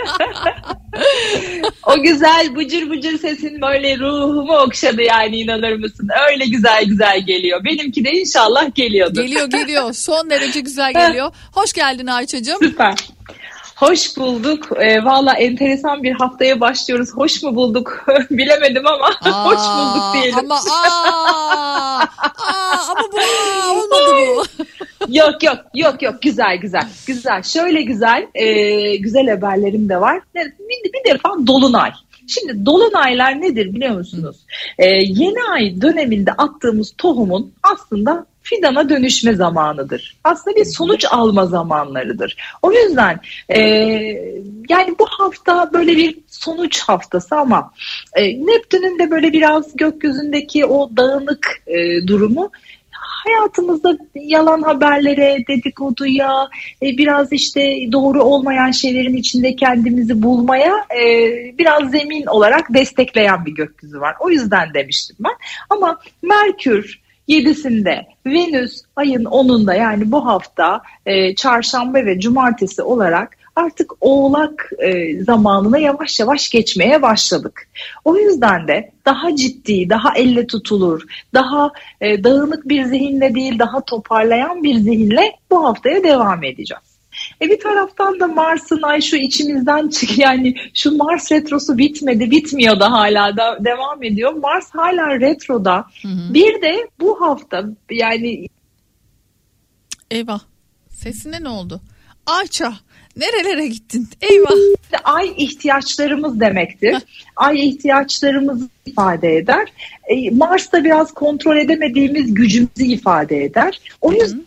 O güzel bıcır bıcır sesin böyle ruhumu okşadı yani, inanır mısın? Öyle güzel güzel geliyor. Benimki de inşallah geliyordur. Geliyor geliyor. Son derece güzel geliyor. Hoş geldin Ayça'cığım. Süper. Hoş bulduk. E, Valla enteresan bir haftaya başlıyoruz. Hoş mu bulduk bilemedim ama aa, hoş bulduk diyelim. Ama aa, aa, ama bu aa, olmadı bu. Yok yok yok yok güzel güzel güzel. Şöyle güzel e, güzel haberlerim de var. Bir, bir defa dolunay. Şimdi dolunaylar nedir biliyor musunuz? Ee, yeni ay döneminde attığımız tohumun aslında fidana dönüşme zamanıdır. Aslında bir sonuç alma zamanlarıdır. O yüzden e, yani bu hafta böyle bir sonuç haftası ama e, Neptün'ün de böyle biraz gökyüzündeki o dağınık e, durumu hayatımızda yalan haberlere, dedikoduya, biraz işte doğru olmayan şeylerin içinde kendimizi bulmaya biraz zemin olarak destekleyen bir gökyüzü var. O yüzden demiştim ben. Ama Merkür yedisinde, Venüs ayın onunda, yani bu hafta çarşamba ve cumartesi olarak artık Oğlak e, zamanına yavaş yavaş geçmeye başladık. O yüzden de daha ciddi, daha elle tutulur, daha e, dağınık bir zihinle değil, daha toparlayan bir zihinle bu haftaya devam edeceğiz. E bir taraftan da Mars'ın ay şu içimizden çık, yani şu Mars retrosu bitmedi, bitmiyor da hala da devam ediyor. Mars hala retroda. Hı hı. Bir de bu hafta yani... Eyvah, sesine ne oldu? Ayça, nerelere gittin? Eyvah. Ay ihtiyaçlarımız demektir. Ay ihtiyaçlarımızı ifade eder. E, Mars da biraz kontrol edemediğimiz gücümüzü ifade eder. O yüzden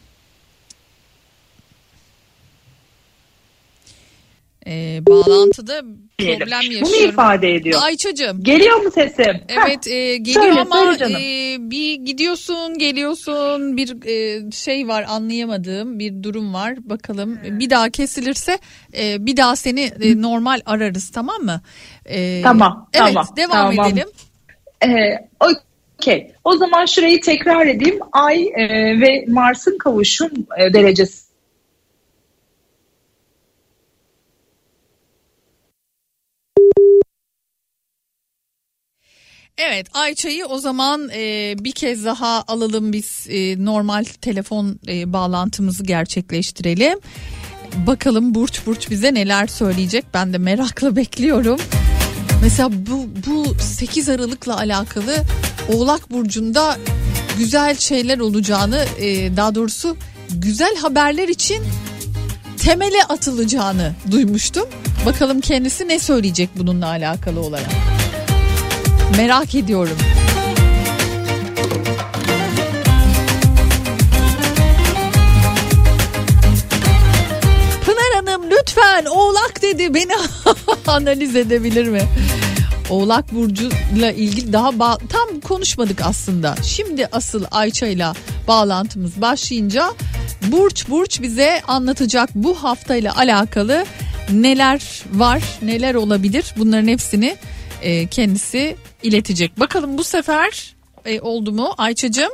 Ee, bağlantıda problem yaşıyorum. Bunu ifade ediyor. Ayça'cığım. Geliyor mu sesim? Evet e, geliyor söyle, ama söyle e, bir gidiyorsun geliyorsun bir e, şey var, anlayamadığım bir durum var. Bakalım bir daha kesilirse e, bir daha seni e, normal ararız, tamam mı? E, tamam. Evet tamam, devam tamam. edelim. Ee, Okey. O zaman şurayı tekrar edeyim. Ay e, ve Mars'ın kavuşum e, derecesi. Evet, Ayça'yı o zaman e, bir kez daha alalım, biz e, normal telefon e, bağlantımızı gerçekleştirelim. Bakalım Burç Burç bize neler söyleyecek, ben de merakla bekliyorum. Mesela bu, bu sekiz Aralık'la alakalı Oğlak Burcu'nda güzel şeyler olacağını, e, daha doğrusu güzel haberler için temele atılacağını duymuştum. Bakalım kendisi ne söyleyecek bununla alakalı olarak. Merak ediyorum. Pınar Hanım lütfen Oğlak dedi, beni analiz edebilir mi? Oğlak Burcu'yla ilgili daha ba- tam konuşmadık aslında. Şimdi asıl Ayça'yla bağlantımız başlayınca Burç Burç bize anlatacak bu haftayla alakalı neler var, neler olabilir, bunların hepsini e, kendisi iletecek. Bakalım bu sefer e, oldu mu Ayça'cığım?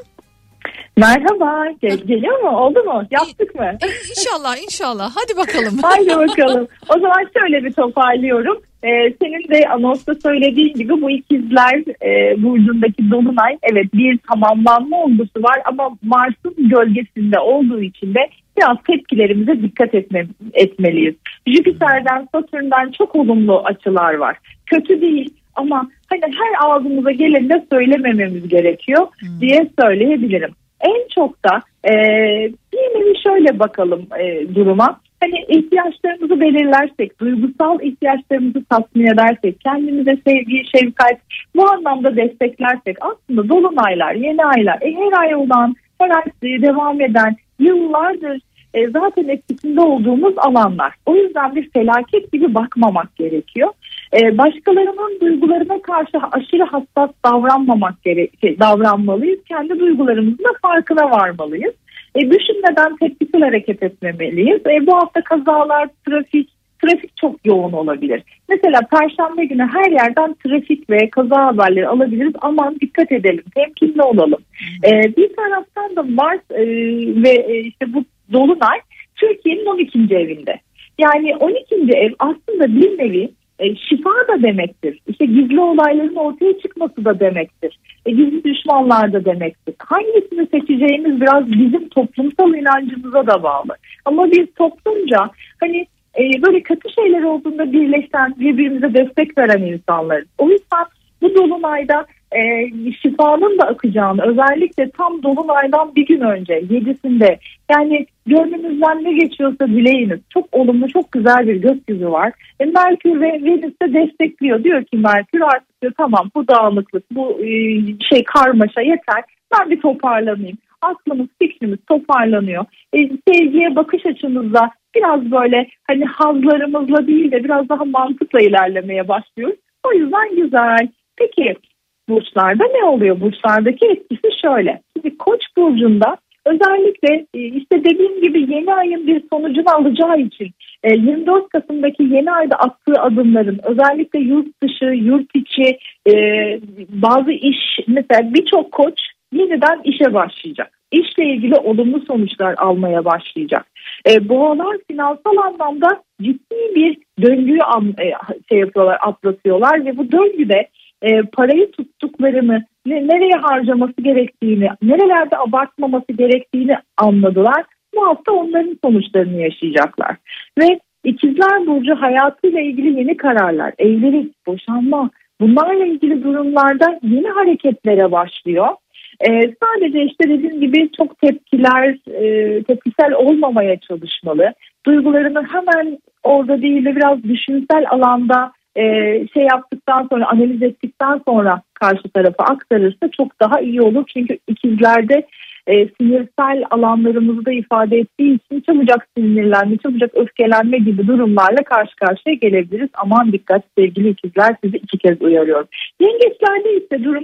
Merhaba. Gel- geliyor mu? Oldu mu? Yaptık mı? E, inşallah inşallah. Hadi bakalım. Haydi bakalım. O zaman şöyle bir toparlıyorum. Ee, senin de anonsta söylediğin gibi bu ikizler e, burcundaki dolunay, evet bir tamamlanma olgusu var ama Mars'ın gölgesinde olduğu için de biraz tepkilerimize dikkat etme, etmeliyiz. Jüpiter'den, Satürn'den çok olumlu açılar var. Kötü değil ama hani her ağzımıza geleni de söylemememiz gerekiyor hmm. diye söyleyebilirim. En çok da e, bir nevi şöyle bakalım e, duruma. Hani ihtiyaçlarımızı belirlersek, duygusal ihtiyaçlarımızı tatmin edersek, kendimize sevgi, şefkat bu anlamda desteklersek aslında dolunaylar, yeni aylar, e, her ay olan, her ay devam eden, yıllardır e, zaten etkisinde olduğumuz alanlar. O yüzden bir felaket gibi bakmamak gerekiyor. E, başkalarının duygularına karşı aşırı hassas davranmamak gerekiyor, davranmalıyız. Kendi duygularımızın da farkına varmalıyız. E, düşünmeden tepkisel hareket etmemeliyiz. E, bu hafta kazalar, trafik, trafik çok yoğun olabilir. Mesela Perşembe günü her yerden trafik ve kaza haberleri alabiliriz. Aman dikkat edelim, temkinli olalım. E, bir taraftan da Mars e, ve e, işte bu dolunay Türkiye'nin on ikinci evinde. Yani on ikinci ev aslında bir nevi E, şifa da demektir. İşte gizli olayların ortaya çıkması da demektir. E, gizli düşmanlar da demektir. Hangisini seçeceğimiz biraz bizim toplumsal inancımıza da bağlı. Ama biz toplumca hani e, böyle kötü şeyler olduğunda birleşen, birbirimize destek veren insanlarız. O yüzden bu dolunayda e, şifanın da akacağını, özellikle tam dolunaydan bir gün önce yedisinde, yani gönlünüzden ne geçiyorsa dileyiniz. Çok olumlu, çok güzel bir gökyüzü var. E, Merkür ve Venüs de destekliyor. Diyor ki Merkür artık diyor, tamam bu dağınıklık, bu e, şey karmaşa yeter. Ben bir toparlanayım. Aklımız, fikrimiz toparlanıyor. E, sevgiye bakış açımızda biraz böyle hani hazlarımızla değil de biraz daha mantıkla ilerlemeye başlıyoruz. O yüzden güzel. Peki burçlarda ne oluyor? Burçlardaki etkisi şöyle. Şimdi Koç burcunda özellikle işte dediğim gibi yeni ayın bir sonucunu alacağı için yirmi dört Kasım'daki yeni ayda attığı adımların özellikle yurt dışı, yurt içi bazı iş, mesela birçok koç yeniden işe başlayacak. İşle ilgili olumlu sonuçlar almaya başlayacak. E, boğalar finansal anlamda ciddi bir döngüyü an, e, şey yapıyorlar, atlatıyorlar ve bu döngüde e, parayı tuttuklarını, ne, nereye harcaması gerektiğini, nerelerde abartmaması gerektiğini anladılar. Bu hafta onların sonuçlarını yaşayacaklar. Ve İkizler Burcu hayatıyla ilgili yeni kararlar, evlilik, boşanma, bunlarla ilgili durumlarda yeni hareketlere başlıyor. Ee, sadece işte dediğim gibi çok tepkiler, e, tepkisel olmamaya çalışmalı. Duygularını hemen orada değil de biraz düşünsel alanda e, şey yaptıktan sonra, analiz ettikten sonra karşı tarafa aktarırsa çok daha iyi olur. Çünkü ikizlerde e, sinirsel alanlarımızı da ifade ettiği için çabucak sinirlenme, çabucak öfkelenme gibi durumlarla karşı karşıya gelebiliriz. Aman dikkat sevgili ikizler, sizi iki kez uyarıyorum. Yengeçlerde ise durum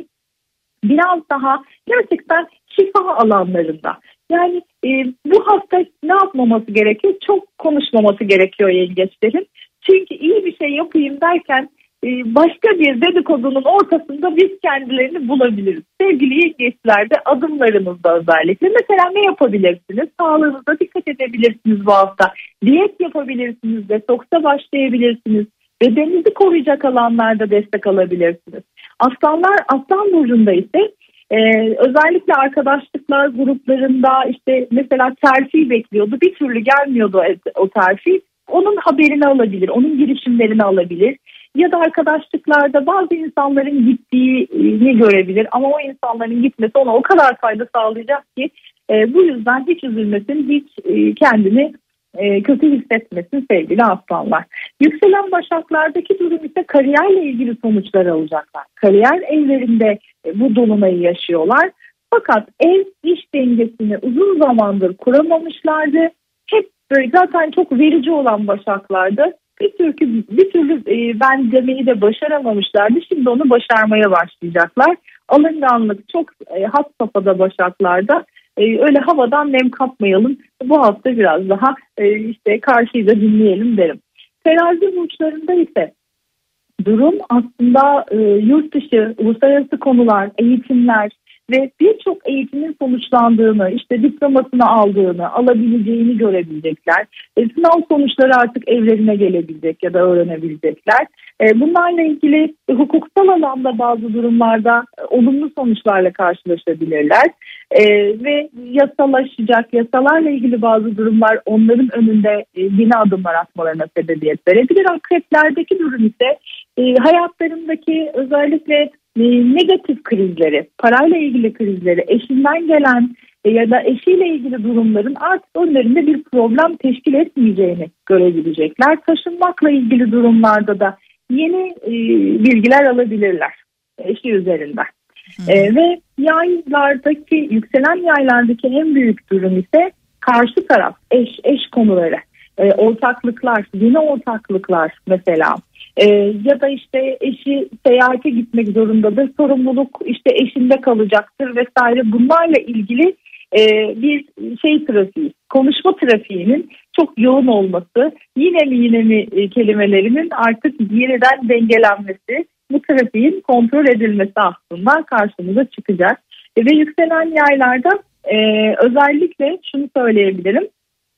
biraz daha gerçekten şifa alanlarında. Yani e, bu hafta ne yapmaması gerekiyor? Çok konuşmaması gerekiyor yengeçlerin. Çünkü iyi bir şey yapayım derken e, başka bir dedikodunun ortasında biz kendilerini bulabiliriz. Sevgili yengeçlerde adımlarınızda özellikle. Mesela ne yapabilirsiniz? Sağlığınıza dikkat edebilirsiniz bu hafta. Diyet yapabilirsiniz, detoksa başlayabilirsiniz. Bedeninizi koruyacak alanlarda destek alabilirsiniz. Aslanlar, Aslan Burcu'nda ise e, özellikle arkadaşlıklar gruplarında işte mesela terfi bekliyordu. Bir türlü gelmiyordu o terfi. Onun haberini alabilir, onun girişimlerini alabilir. Ya da arkadaşlıklarda bazı insanların gittiğini görebilir. Ama o insanların gitmesi ona o kadar fayda sağlayacak ki e, bu yüzden hiç üzülmesin, hiç e, kendini E, kötü hissetmesin sevgili aslanlar. Yükselen başaklardaki durum ise kariyerle ilgili sonuçlar alacaklar. Kariyer evlerinde e, bu dolunayı yaşıyorlar. Fakat ev iş dengesini uzun zamandır kuramamışlardı. Hep böyle zaten çok verici olan başaklardı. Bir türlü, bir türlü e, ben demeyi de başaramamışlardı. Şimdi onu başarmaya başlayacaklar. Alınganlık çok e, has safhada başaklarda. Ee, öyle havadan nem kapmayalım. Bu hafta biraz daha e, işte karşıyı da dinleyelim derim. Terazi burçlarında ise durum aslında e, yurt dışı, uluslararası konular, eğitimler ve birçok eğitimin sonuçlandığını, işte diplomasını aldığını, alabileceğini görebilecekler. E, sınav sonuçları artık evlerine gelebilecek ya da öğrenebilecekler. E, bunlarla ilgili e, hukuksal alanda bazı durumlarda e, olumlu sonuçlarla karşılaşabilirler. E, ve yasalaşacak, yasalarla ilgili bazı durumlar onların önünde e, yeni adımlar atmalarına sebebiyet verebilir. Akreplerdeki durum ise e, hayatlarındaki özellikle e, negatif krizleri, parayla ilgili krizleri, eşinden gelen e, ya da eşiyle ilgili durumların artık önlerinde bir problem teşkil etmeyeceğini görebilecekler. Taşınmakla ilgili durumlarda da yeni e, bilgiler alabilirler eşi üzerinden. E, ve yaylardaki, yükselen yaylardaki en büyük durum ise karşı taraf, eş, eş konuları, e, ortaklıklar, yeni ortaklıklar mesela. E, ya da işte eşi seyahate gitmek zorundadır, sorumluluk işte eşinde kalacaktır vesaire. Bunlarla ilgili e, bir şey trafiği, konuşma trafiğinin çok yoğun olması, yine mi yine mi e, kelimelerinin artık yeniden dengelenmesi, bu trafiğin kontrol edilmesi aslında karşımıza çıkacak. E, ve yükselen yaylarda e, özellikle şunu söyleyebilirim.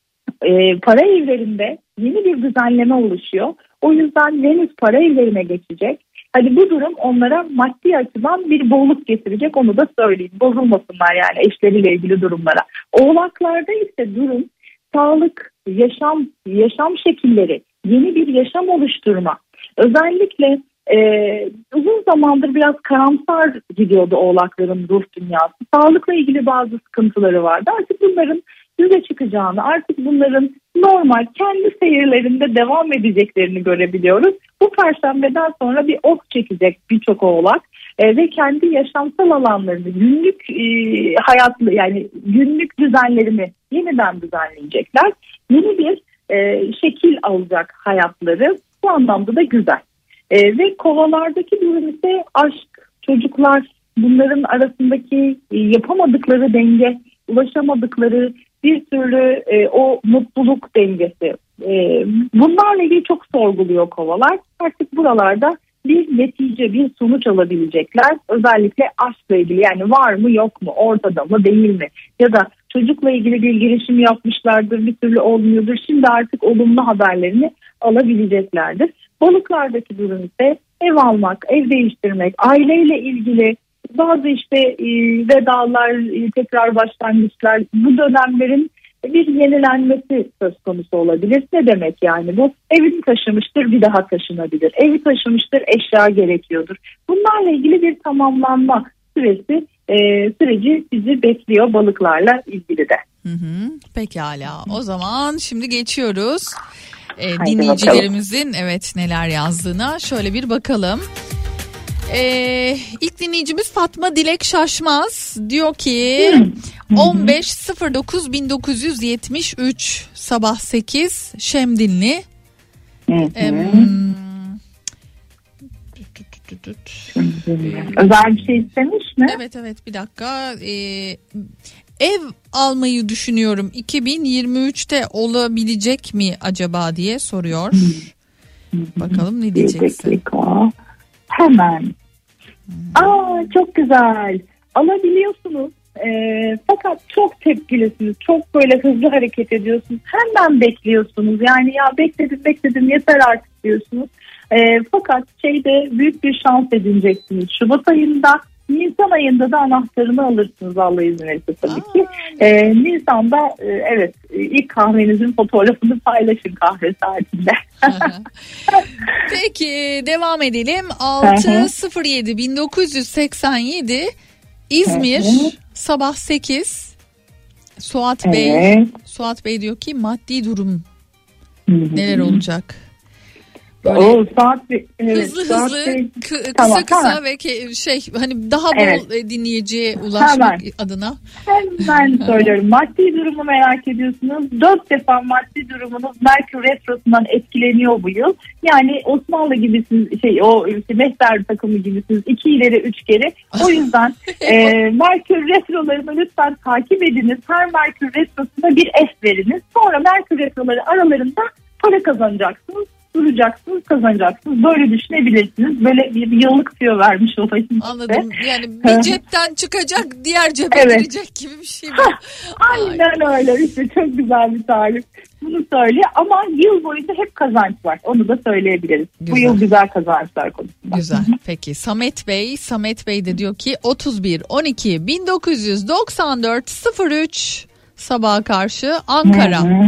E, para evlerinde yeni bir düzenleme oluşuyor. O yüzden Venüs para evlerine geçecek. Hadi bu durum onlara maddi açıdan bir bolluk getirecek, onu da söyleyeyim. Bozulmasınlar yani eşleriyle ilgili durumlara. Oğlaklarda ise durum sağlık, yaşam, yaşam şekilleri, yeni bir yaşam oluşturma. Özellikle Ee, uzun zamandır biraz karamsar gidiyordu oğlakların ruh dünyası. Sağlıkla ilgili bazı sıkıntıları vardı. Artık bunların düze çıkacağını, artık bunların normal kendi seyirlerinde devam edeceklerini görebiliyoruz. Bu perşembeden sonra bir ok çekecek birçok oğlak ee, ve kendi yaşamsal alanlarını, günlük e, hayatlı yani günlük düzenlerini yeniden düzenleyecekler. Yeni bir e, şekil alacak hayatları. Bu anlamda da güzel. Ee, ve kovalardaki durum ise aşk, çocuklar, bunların arasındaki e, yapamadıkları denge, ulaşamadıkları bir türlü e, o mutluluk dengesi. E, bunlarla ilgili çok sorguluyor kovalar. Artık buralarda bir netice, bir sonuç alabilecekler. Özellikle aşkla ilgili, yani var mı yok mu, ortada mı değil mi? Ya da çocukla ilgili bir girişim yapmışlardır, bir türlü olmuyordur. Şimdi artık olumlu haberlerini alabileceklerdir. Balıklardaki durum ise ev almak, ev değiştirmek, aileyle ilgili bazı işte e, vedalar, e, tekrar başlangıçlar, bu dönemlerin bir yenilenmesi söz konusu olabilir. Ne demek yani bu? Evini taşımıştır, bir daha taşınabilir. Evi taşımıştır, eşya gerekiyordur. Bunlarla ilgili bir tamamlanma süresi, e, süreci bizi bekliyor balıklarla ilgili de. Hı hı, pekala. O zaman şimdi geçiyoruz. E, Haydi dinleyicilerimizin bakalım. Evet neler yazdığına şöyle bir bakalım. Ee, ilk dinleyicimiz Fatma Dilek Şaşmaz diyor ki on beş sıfır dokuz bin dokuz yüz yetmiş üç sabah sekiz Şemdinli. Ee, özel bir şey istemiş mi? Evet evet bir dakika. Ee, ev almayı düşünüyorum. iki bin yirmi üçte olabilecek mi acaba diye soruyor. Bakalım ne diyeceksin. Hemen. Aa, çok güzel. Alabiliyorsunuz. E, fakat çok tepkilisiniz. Çok böyle hızlı hareket ediyorsunuz. Hemen bekliyorsunuz. Yani ya bekledim bekledim yeter artık diyorsunuz. E, fakat şeyde büyük bir şans edineceksiniz. Şubat ayında, Nisan ayında da anahtarını alırsınız Allah izin verirse tabii ki. E, Nisan'da e, evet ilk kahvenizin fotoğrafını paylaşın kahve saatinde. Peki devam edelim. altı sıfır yedi bin dokuz yüz seksen yedi İzmir sabah sekiz Suat evet. Bey Suat Bey diyor ki maddi durum neler olacak? Böyle o saat bir, evet, hızlı saat hızlı bir, kı, kısa tamam, kısa tamam. ve ke, şey hani daha bol evet. dinleyiciye ulaşmak hemen. Adına. Hemen söylüyorum. Maddi durumu merak ediyorsunuz. Dört defa maddi durumunuz Merkür Retrosu'ndan etkileniyor bu yıl. Yani Osmanlı gibisiniz, şey o işte mehter takımı gibisiniz. İki ileri üç geri. O yüzden e, Merkür Retrolarını lütfen takip ediniz. Her Merkür Retrosu'na bir F veriniz. Sonra Merkür Retroları aralarında para kazanacaksınız. Duracaksınız, kazanacaksınız. Böyle düşünebilirsiniz. Böyle bir yıllık tüyo vermiş olayım. Anladım. Size. Yani bir cepten çıkacak, diğer cebe evet. girecek gibi bir şey bu. Aynen öyle. İşte çok güzel bir tarif. Bunu söyle ama yıl boyunca hep kazanç var. Onu da söyleyebiliriz. Güzel. Bu yıl güzel kazançlar konusunda. Güzel. Peki Samet Bey, Samet Bey de diyor ki otuz bir on iki bin dokuz yüz doksan dört sıfır üç sabaha karşı Ankara. Hı-hı.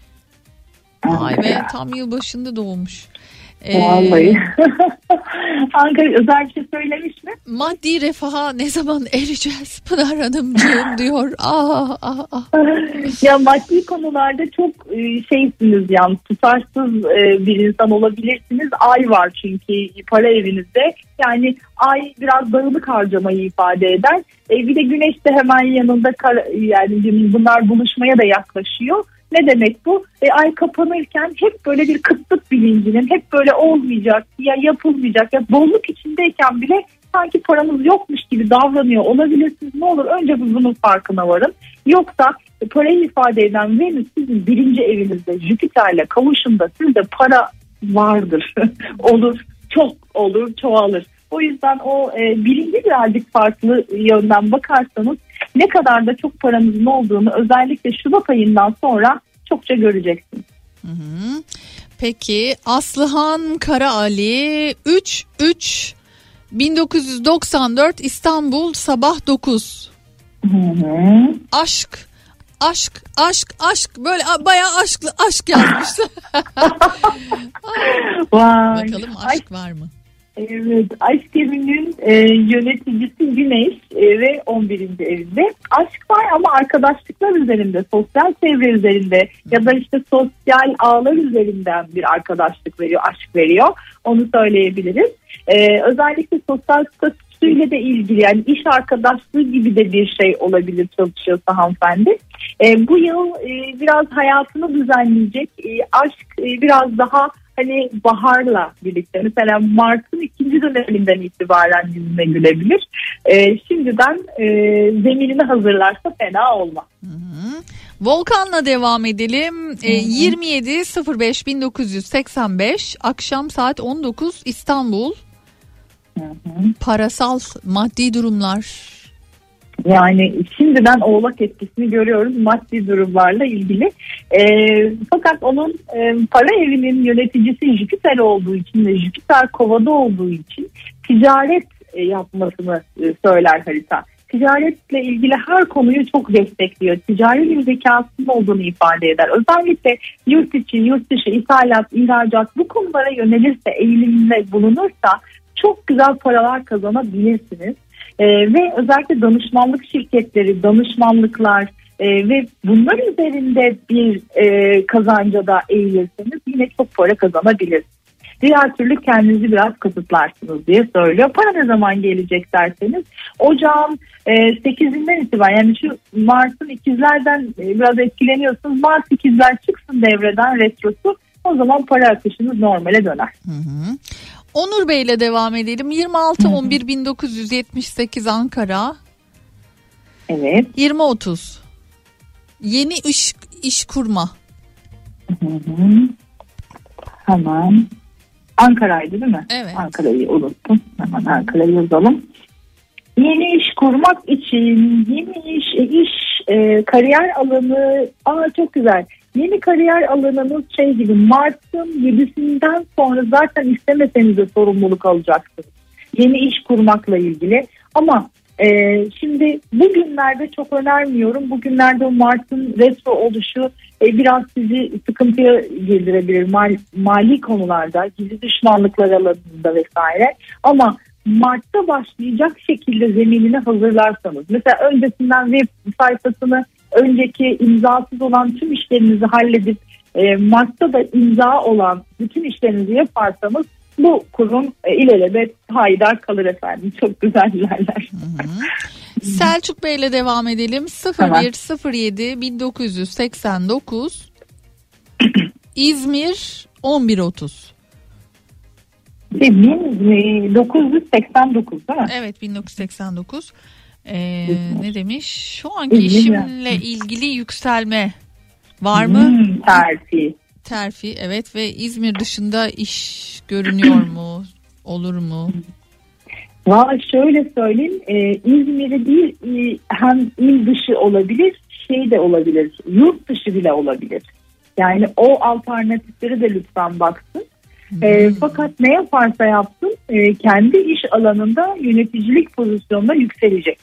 Vay be tam yıl başında doğmuş. Ee, Vallahi. Ankara özel bir şey söylemiş mi? Maddi refaha ne zaman ereceğiz Pınar Hanımcığım diyor. Aa, aa, aa. Ya maddi konularda çok şeysiniz yani tutarsız bir insan olabilirsiniz. Ay var çünkü para evinizde. Yani ay biraz dağınık harcamayı ifade eder. E, bir de güneş de hemen yanında yani bunlar buluşmaya da yaklaşıyor. Ne demek bu? E, ay kapanırken hep böyle bir kıtlık bilincinin, hep böyle olmayacak ya yapılmayacak ya bolluk içindeyken bile sanki paranız yokmuş gibi davranıyor olabilirsiniz. Ne olur önce bunun farkına varın. Yoksa e, parayı ifade eden Venüs sizin birinci evinizde Jüpiter'le kavuşumda sizde para vardır. Olur, çok olur, çoğalır. O yüzden o e, birinci birazcık farklı yönden bakarsanız ne kadar da çok paranızın olduğunu özellikle Şubat ayından sonra çokça göreceksiniz. Hı hı. Peki Aslıhan Karaali üç üç bin dokuz yüz doksan dört İstanbul sabah dokuz. Hı hı. Aşk, aşk, aşk, aşk böyle bayağı aşklı aşk yazmıştı. Bakalım aşk Ay. var mı? Evet, aşk evinin e, yöneticisi Güneş e, ve on birinci evinde. Aşk var ama arkadaşlıklar üzerinde, sosyal çevre üzerinde ya da işte sosyal ağlar üzerinden bir arkadaşlık veriyor, aşk veriyor. Onu söyleyebiliriz. E, özellikle sosyal statüsüyle de ilgili yani iş arkadaşlığı gibi de bir şey olabilir çalışıyorsa hanımefendi. E, bu yıl e, biraz hayatını düzenleyecek, e, aşk e, biraz daha hani baharla birlikte mesela Mart'ın ikinci döneminden itibaren yüzüne gülebilir. Ee, şimdiden e, zeminini hazırlarsa fena olmaz. Hı hı. Volkan'la devam edelim. Ee, yirmi yedi sıfır beş bin dokuz yüz seksen beş akşam saat on dokuz İstanbul. Parasal, maddi durumlar. Yani şimdiden Oğlak etkisini görüyoruz maddi durumlarla ilgili. E, fakat onun e, para evinin yöneticisi Jüpiter olduğu için ve Jüpiter Kova'da olduğu için ticaret e, yapmasını e, söyler harita. Ticaretle ilgili her konuyu çok destekliyor. Ticari bir zekasının olduğunu ifade eder. Özellikle yurt içi, yurt dışı, ithalat, ihracat bu konulara yönelirse, eğilimde bulunursa çok güzel paralar kazanabilirsiniz. Ee, ve özellikle danışmanlık şirketleri, danışmanlıklar e, ve bunlar üzerinde bir e, kazanca da eğilirseniz yine çok para kazanabilirsiniz. Diğer türlü kendinizi biraz kısıtlarsınız diye söylüyor. Para ne zaman gelecek derseniz ocağın e, sekizinden itibaren, yani şu Mars'ın ikizlerden e, biraz etkileniyorsunuz. Mars ikizler çıksın devreden retrosu, o zaman para akışınız normale döner. Hı hı. Onur Bey ile devam edelim. yirmi altı on bir bin dokuz yüz yetmiş sekiz Ankara. Evet. yirmi otuz Yeni iş iş kurma. Hı hı. Hemen. Ankara'ydı değil mi? Evet. Ankara'yı unuttum. Hemen Ankara'yı yazalım. Yeni iş kurmak için yeni iş, iş e, kariyer alanı, aa çok güzel. Yeni kariyer alanınız şey gibi, Mart'ın yedisinden sonra zaten istemeseniz de sorumluluk alacaksınız. Yeni iş kurmakla ilgili. Ama e, şimdi bugünlerde çok önermiyorum. Bugünlerde Mart'ın retro oluşu e, biraz sizi sıkıntıya girdirebilir mali, mali konularda, gizli düşmanlıklar alanında vesaire. Ama Mart'ta başlayacak şekilde zeminini hazırlarsanız, mesela öncesinden web sayfasını, önceki imzasız olan tüm işlerinizi halledip e, Mart'ta da imza olan bütün işlerinizi yaparsanız bu kurum e, ilelebet haydar kalır efendim. Çok güzel ilerler. Selçuk Bey ile devam edelim. sıfır bir sıfır yedi bin dokuz yüz seksen dokuz İzmir on bir otuz bin dokuz yüz seksen dokuz değil mi? Evet, bin dokuz yüz seksen dokuz. Ee, ne demiş? Şu anki işimle ilgili yükselme var mı? Hmm, terfi. Terfi, evet. Ve İzmir dışında iş görünüyor mu? Olur mu? Valla şöyle söyleyeyim, e, İzmir'i değil e, hem il dışı olabilir, şey de olabilir, yurt dışı bile olabilir. Yani o alternatifleri de lütfen baksın. Hmm. E, fakat ne yaparsa yapsın e, kendi iş alanında yöneticilik pozisyonuna yükselecek.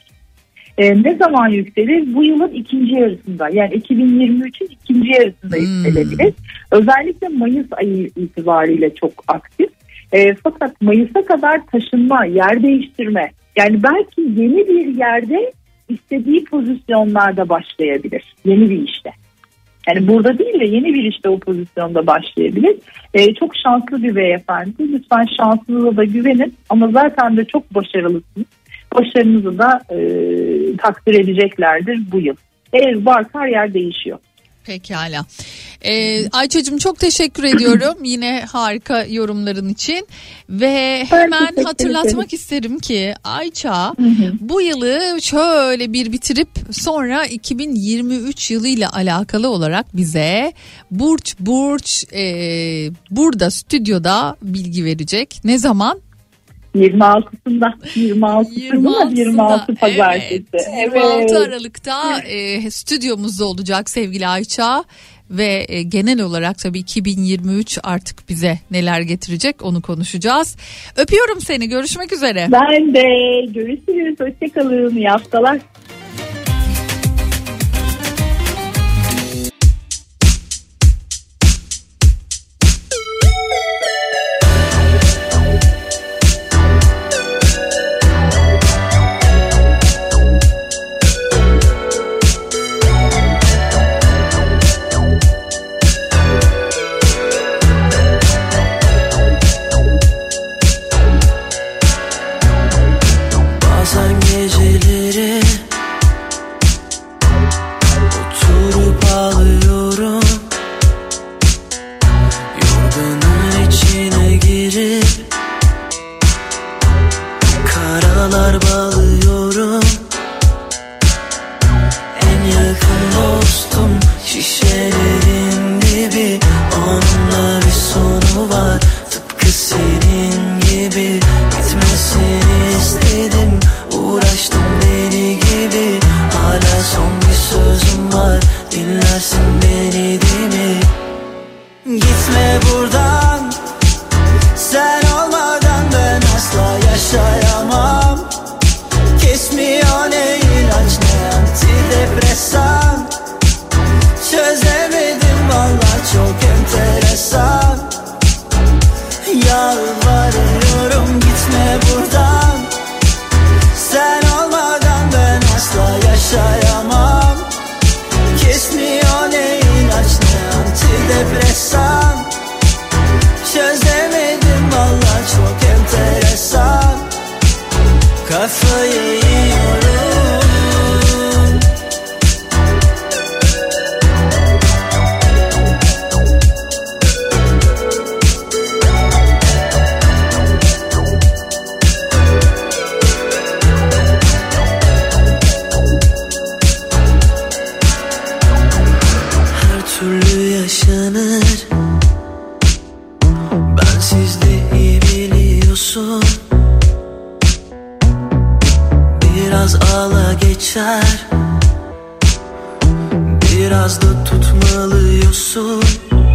E, ne zaman yükselir? Bu yılın ikinci yarısında, yani iki bin yirmi üçün ikinci yarısında hmm. yükselebilir. Özellikle Mayıs ayı itibariyle çok aktif. E, fakat Mayıs'a kadar taşınma, yer değiştirme, yani belki yeni bir yerde istediği pozisyonlarda başlayabilir. Yeni bir işte. Yani burada değil de yeni bir işte o pozisyonda başlayabilir. E, çok şanslı bir beyefendi. Lütfen şansınıza da güvenin, ama zaten de çok başarılısınız. Başarınızı da e, takdir edeceklerdir bu yıl. Ev, var, her yer değişiyor. Pekala. Ee, Ayça'cığım çok teşekkür ediyorum yine harika yorumların için. Ve hemen hatırlatmak isterim ki Ayça hı hı. bu yılı şöyle bir bitirip sonra iki bin yirmi üç yılıyla alakalı olarak bize burç burç e, burada stüdyoda bilgi verecek. Ne zaman? yirmi altısında yirmi altısında yirmi altı pazartesi. Evet, yirmi altı evet. Aralık'ta e, stüdyomuzda olacak sevgili Ayça ve e, genel olarak tabii iki bin yirmi üç artık bize neler getirecek onu konuşacağız. Öpüyorum seni, görüşmek üzere. Ben de, görüşürüz, hoşçakalın, iyi haftalar. Bazen geceleri Gitme buradan, sen olmadan ben asla yaşayamam. Kesmiyor ne ilaç ne antidepresan. Çözemedim valla çok enteresan. Yalvarıyorum gitme buradan, sen olmadan ben asla yaşayamam. Kesmiyor ne ilaç ne antidepresan. Çözemedim valla çok enteresan. Kafayı yiyorum. Her türlü yaşanır, bensiz de iyi biliyorsun. Biraz ağla geçer, biraz da tutmalıyorsun.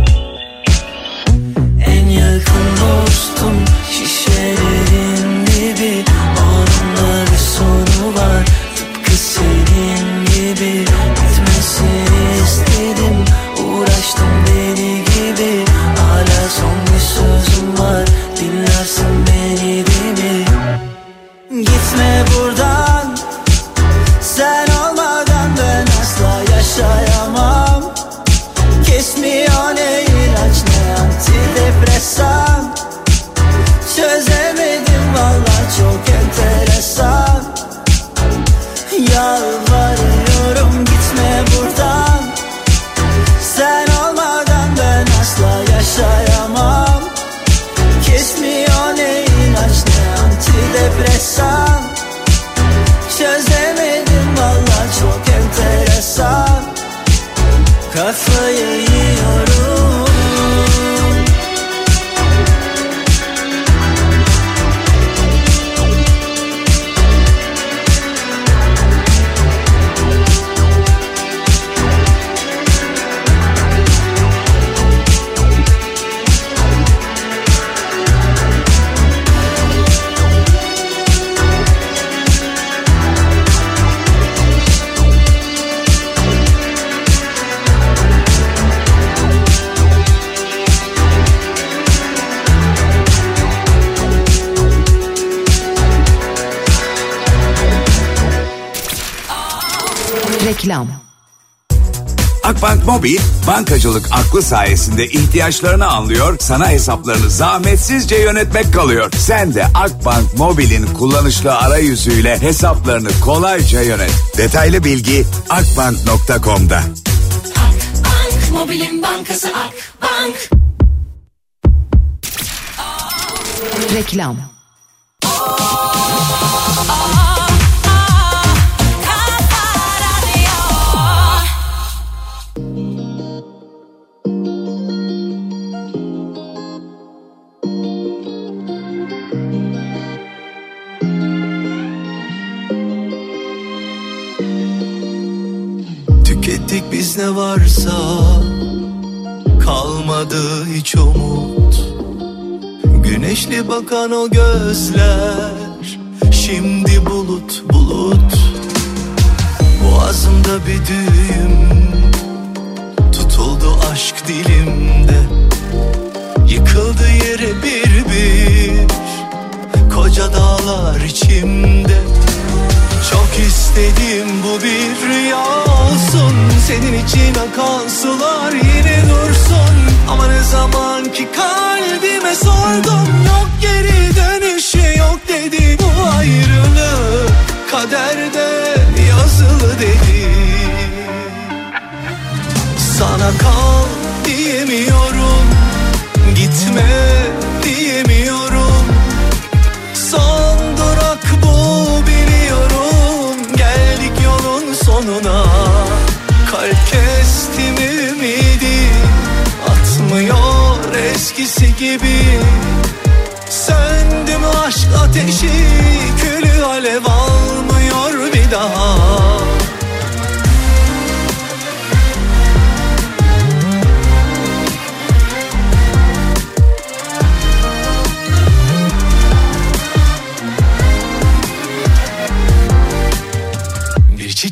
En yakın dostum şişelerin dibi, onunla bir sonu var. Tıpkı senin gibi bitmesini istedim, uğraştım deli gibi. Hala son bir sözüm var, dinlersin beni değil mi? Gitme buradan, sen olmadan ben asla yaşayamam. Kesmiyor ne ilaç ne antidepresan. Çözemedim valla çok enteresan. Yalvarıyorum gitme buradan, sen olmadan ben asla yaşayamam. Kesmiyor ne ilaç ne antidepresan. Çözemedim valla çok enteresan. Kafayı yiyorum. Reklam. Akbank Mobil, bankacılık aklı sayesinde ihtiyaçlarını anlıyor, sana hesaplarını zahmetsizce yönetmek kalıyor. Sen de Akbank Mobil'in kullanışlı arayüzüyle hesaplarını kolayca yönet. Detaylı bilgi akbank nokta com'da. Akbank Mobil'in bankası Akbank. Reklam. Tükettik biz ne varsa, kalmadı hiç umut. Güneşli bakan o gözler, şimdi bulut bulut. Boğazımda bir düğüm, tutuldu aşk dilimde. Yıkıldı yere bir bir, koca dağlar içimde. Çok istedim bu bir rüya olsun, senin için akan sular yine dursun. Ama ne zaman ki kalbime sordum, yok geri dönüşü yok dedi. Bu ayrılık kaderde yazılı dedi. Sana kal diyemiyorum, gitme diyemiyorum. Son durak bu biliyorum, geldik yolun sonuna. Kalp kestim ümidi, atmıyor eskisi gibi. Söndüm aşk ateşi, külü alev almıyor bir daha.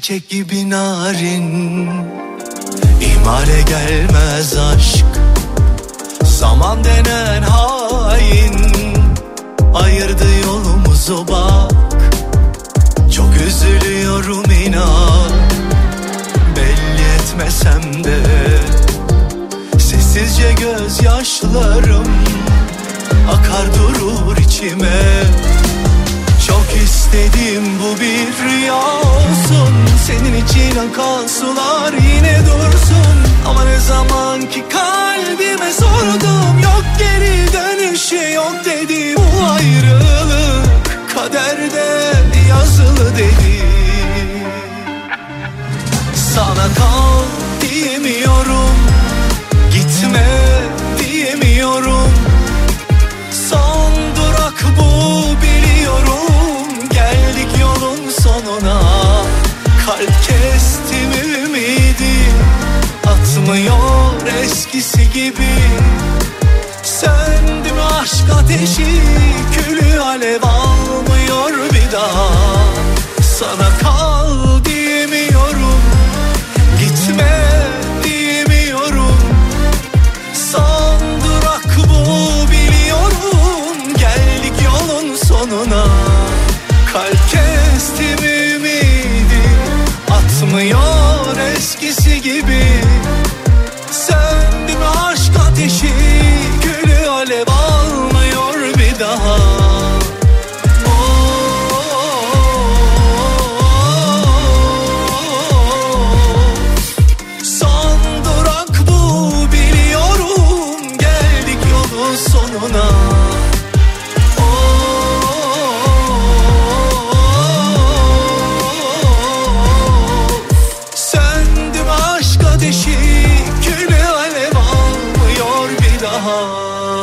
çiçek gibi narin. İmale gelmez aşk, zaman denen hain. Ayırdı yolumuzu bak, çok üzülüyorum inan. Belli etmesem de sessizce gözyaşlarım akar durur içime. Çok istedim bu bir rüya olsun, senin için akan sular yine dursun. Ama ne zaman ki kalbime sordum, yok geri dönüşü yok dedi. Bu ayrılık kaderde yazılı dedi. Sana kal diyemiyorum, gitme diyemiyorum. Son durak bu biliyorum, geldik yolun sonuna. Kalp kestim ümidi, atmıyor eskisi gibi. Söndü mü aşk ateşi, külü alev almıyor bir daha. Sana kal diyemiyorum, gitme diyemiyorum. Son durak bu biliyorum, geldik yolun sonuna. Kalp kestim ümidi, atmıyor eskisi gibi. Söndü mü aşk ateşi, külü alev almıyor bir daha. Son durak bu biliyorum, geldik yolun sonuna. Söndü mü aşk ateşi, külü alev almıyor bir daha.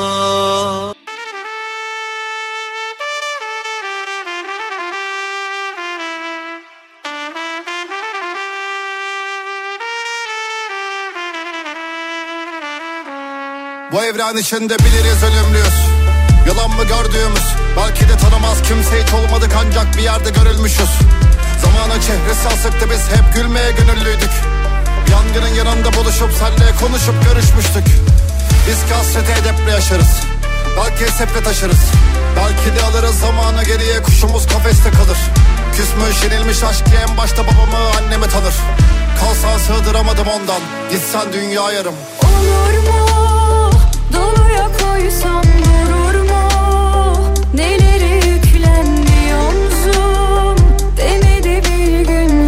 Bu evren içinde biliriz ölümlüyüz. Yalan mı gördüğümüz, belki de tanımaz kimse hiç olmadık, ancak bir yerde görülmüşüz. Zamanın çehresi asıktı, biz hep gülmeye gönüllüydük. Yangının yanında buluşup senle konuşup görüşmüştük. Biz ki hasrete edeple yaşarız, belki seple taşırız. Belki de alırız zamanı geriye, kuşumuz kafeste kalır. Küsmüş yenilmiş aşk ki en başta babamı annemi tanır. Kalsan sığdıramadım ondan, gitsen dünya yarım. Olur mu? Doluya koysam durur mu? Neleri yüklendi omzum, demedi bir gün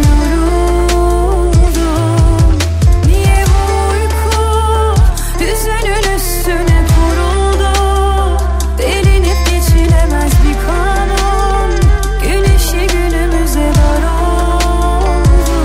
yoruldum. Niye bu uyku hüzünün üstüne kuruldu? Delinip geçilemez bir kanun, güneşi günümüze dar oldu.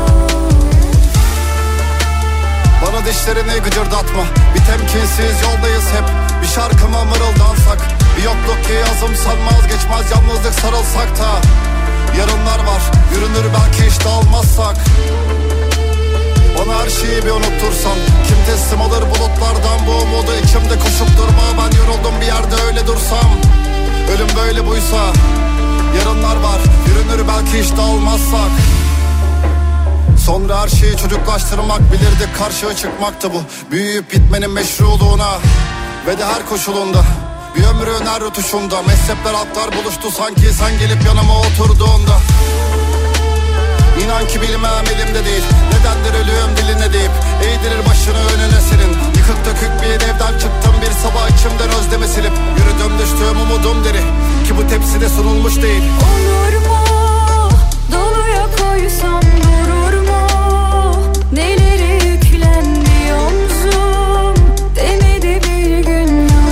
Bana dişlerini gıcırdatma, bir temkinsiz yoldayız hep. Bir şarkıma mırıldansak, bir yokluk ki yazım sanmaz geçmez, yalnızlık sarılsak da. Yarınlar var, yürünür belki hiç dağılmazsak. Bana her şeyi bir unuttursan, kim teslim alır bulutlardan bu umudu içimde koşup durma. Ben yoruldum bir yerde öyle dursam, ölüm böyle buysa. Yarınlar var, yürünür belki hiç dağılmazsak. Sonra her şeyi çocuklaştırmak, bilirdik karşıya çıkmaktı bu. Büyüyüp gitmenin meşruluğuna ve de her koşulunda. Bir ömrün her rutuşunda mezhepler halklar buluştu sanki sen gelip yanıma oturduğunda. İnan ki bilmem elimde değil, nedendir ölüyorum diline deyip eğdirir başını önüne senin. Yıkık dökük bir evden çıktım bir sabah, içimden özlemi silip yürüdüm düştüğüm umudum deri, ki bu tepside sunulmuş değil. Olur mu? Doluya koysam durur mu? Neleri yüklendi omzum, demedi bir gün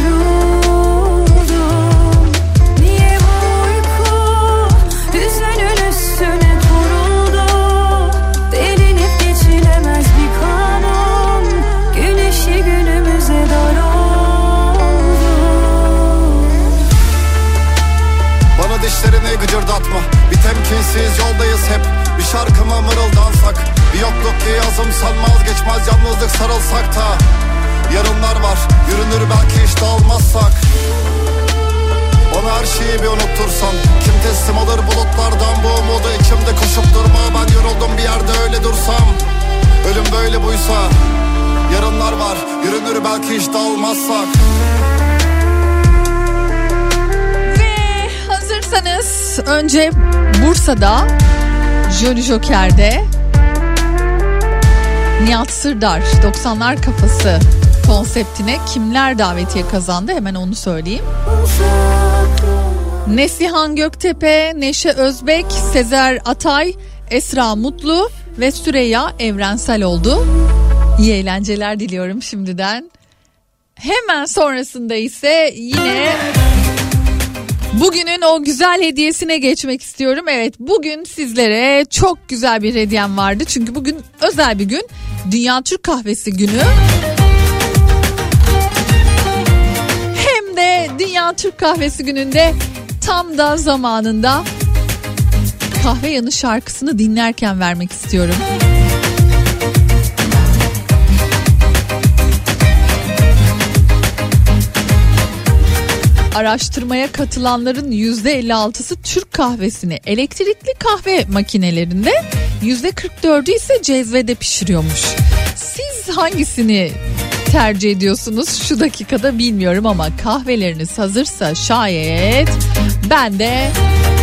yoruldum. Niye bu uyku hüzünün üstüne kuruldu? Delinip geçilemez bir kanun, güneşi günümüze dar oldu. Bana dişlerini gıcırdatma, bir temkinsiz yoldayız hep. Bir şarkıma mırıldansak, bir yokluk ki yazım sanmaz geçmez, yalnızlık sarılsak da. Yarınlar var, yürünür belki hiç dağılmazsak. Bana her şeyi bir unutursan. Kim teslim alır bulutlardan bu umudu içimde koşup durma. Ben yoruldum bir yerde öyle dursam. Ölüm böyle buysa yarınlar var, yürünür belki hiç dağılmazsak. Ve hazırsanız önce Bursa'da Jolly Joker'de Nihat Sırdar doksanlar kafası konseptine kimler davetiye kazandı, hemen onu söyleyeyim. Neslihan Göktepe, Neşe Özbek, Sezer Atay, Esra Mutlu ve Süreyya Evrensel oldu. İyi eğlenceler diliyorum şimdiden. Hemen sonrasında ise yine bugünün o güzel hediyesine geçmek istiyorum. Evet, bugün sizlere çok güzel bir hediyem vardı. Çünkü bugün özel bir gün. Dünya Türk Kahvesi günü. Hem de Dünya Türk Kahvesi gününde tam da zamanında Kahve Yanı şarkısını dinlerken vermek istiyorum. Araştırmaya katılanların yüzde elli altısı Türk kahvesini elektrikli kahve makinelerinde, yüzde kırk dördü ise cezvede pişiriyormuş. Siz hangisini tercih ediyorsunuz şu dakikada bilmiyorum ama kahveleriniz hazırsa şayet ben de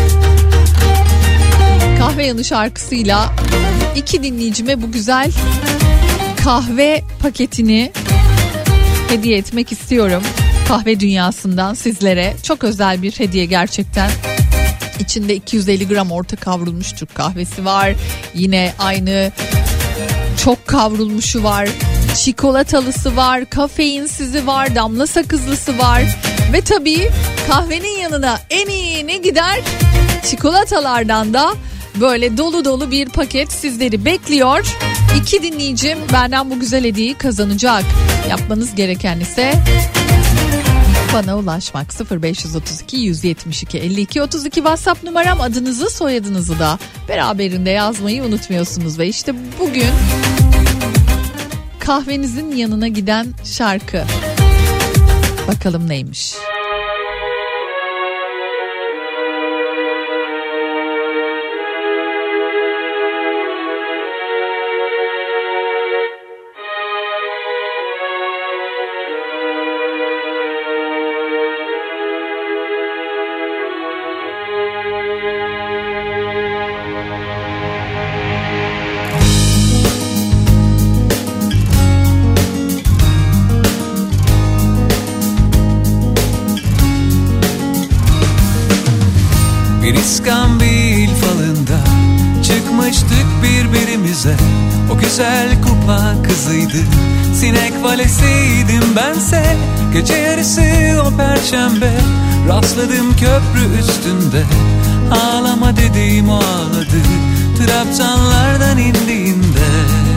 Kahve Yanı şarkısıyla iki dinleyicime bu güzel kahve paketini hediye etmek istiyorum. Kahve dünyasından sizlere çok özel bir hediye gerçekten. İçinde iki yüz elli gram orta kavrulmuş Türk kahvesi var. Yine aynı çok kavrulmuşu var. Çikolatalısı var, kafeinsizi var, damla sakızlısı var. Ve tabii kahvenin yanına en iyi ne gider? Çikolatalardan da böyle dolu dolu bir paket sizleri bekliyor. İki dinleyicim benden bu güzel hediyeyi kazanacak. Yapmanız gereken ise bana ulaşmak. Sıfır beş otuz iki yüz yetmiş iki elli iki otuz iki WhatsApp numaram. Adınızı, soyadınızı da beraberinde yazmayı unutmuyorsunuz. Ve işte bugün kahvenizin yanına giden şarkı. Bakalım neymiş? Bir iskambil falında çıkmıştık birbirimize. O güzel kupa kızıydı, sinek valesiydim bense. Gece yarısı o perşembe rastladım köprü üstünde. Ağlama dediğim o ağladı trabzanlardan indiğinde.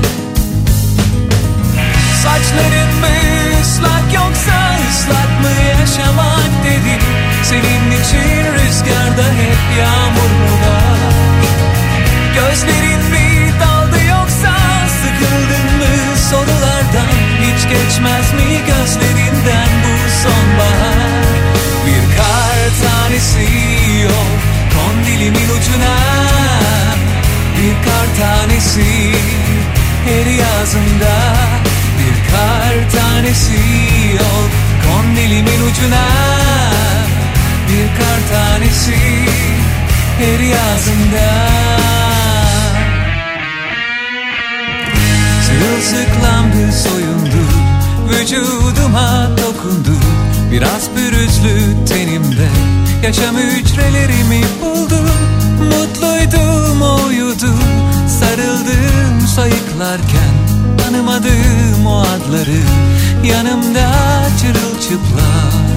Saçların mı ıslak yoksa ıslak mı yaşamak dedim. Senin için rüzgarda hep yağmur mu var? Gözlerin mi daldı yoksa sıkıldın mı sorulardan? Hiç geçmez mi gözlerinden bu sonbahar? Bir kar tanesi yok kondilimin ucuna. Bir kar tanesi her yazında. Bir kar tanesi yok kondilimin ucuna. Bir kar tanesi her yazında. Sırılsıklamdı, soyundu, vücuduma dokundu. Biraz pürüzlü tenimde yaşam hücrelerimi buldu. Mutluydum, o uyudu, sarıldım sayıklarken. Tanımadığım o adları yanımda çırılçıplak.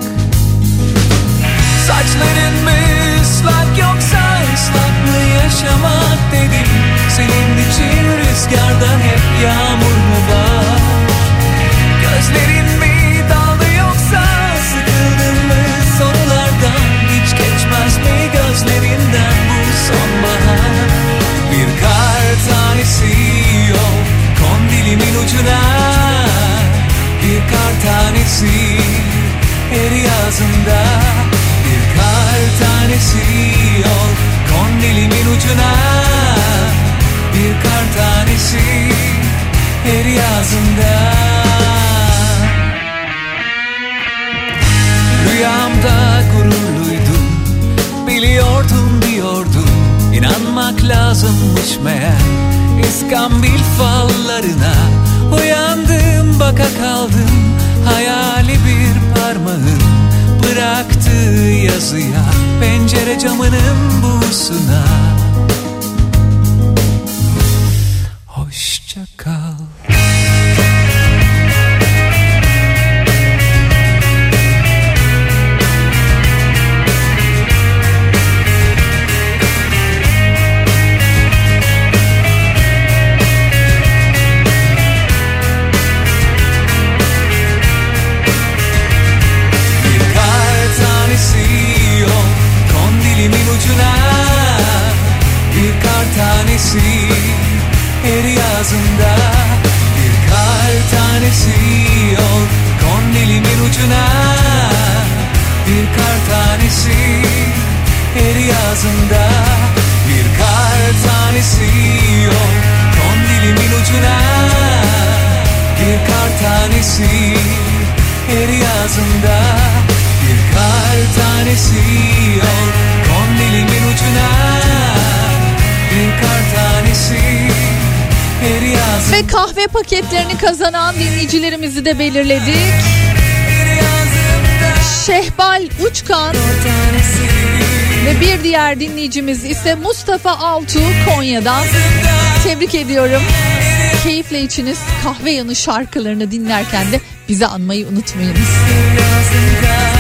Saçların mı ıslak yoksa ıslak mı yaşamak dedim. Senin için rüzgarda hep yağmur mu var? Gözlerin mi daldı yoksa sıkıldın mı sorulardan? Hiç geçmez mi gözlerinden bu sonbahar? Bir kar tanesi yok kondilimin ucuna. Bir kar tanesi her yazında. Bir tanesi yol, kon dilimin ucuna. Bir kar tanesi her yazında. Rüyamda gururluydum, biliyordum diyordum, İnanmak lazımmış meğer İskambil fallarına. Uyandım baka kaldım, hayali bir parmağın bıraktığı yazıya, pencere camının buğusuna. Hoşça kal. Bir kar tanesi her yazında. Bir kar tanesi yol, kon dilimin ucuna. Bir kar tanesi her yazında. Bir kar tanesi yol, kon dilimin ucuna. Bir kar tanesi her yazında. Bir kar tanesi yol, kon dilimin ucuna. Bir kar tanesi her yazında. Ve kahve paketlerini kazanan dinleyicilerimizi de belirledik. Şehbal Uçkan ve bir diğer dinleyicimiz ise Mustafa Altuğ Konya'dan. Tebrik ediyorum. Keyifle içiniz, kahve yanı şarkılarını dinlerken de bizi anmayı unutmayınız.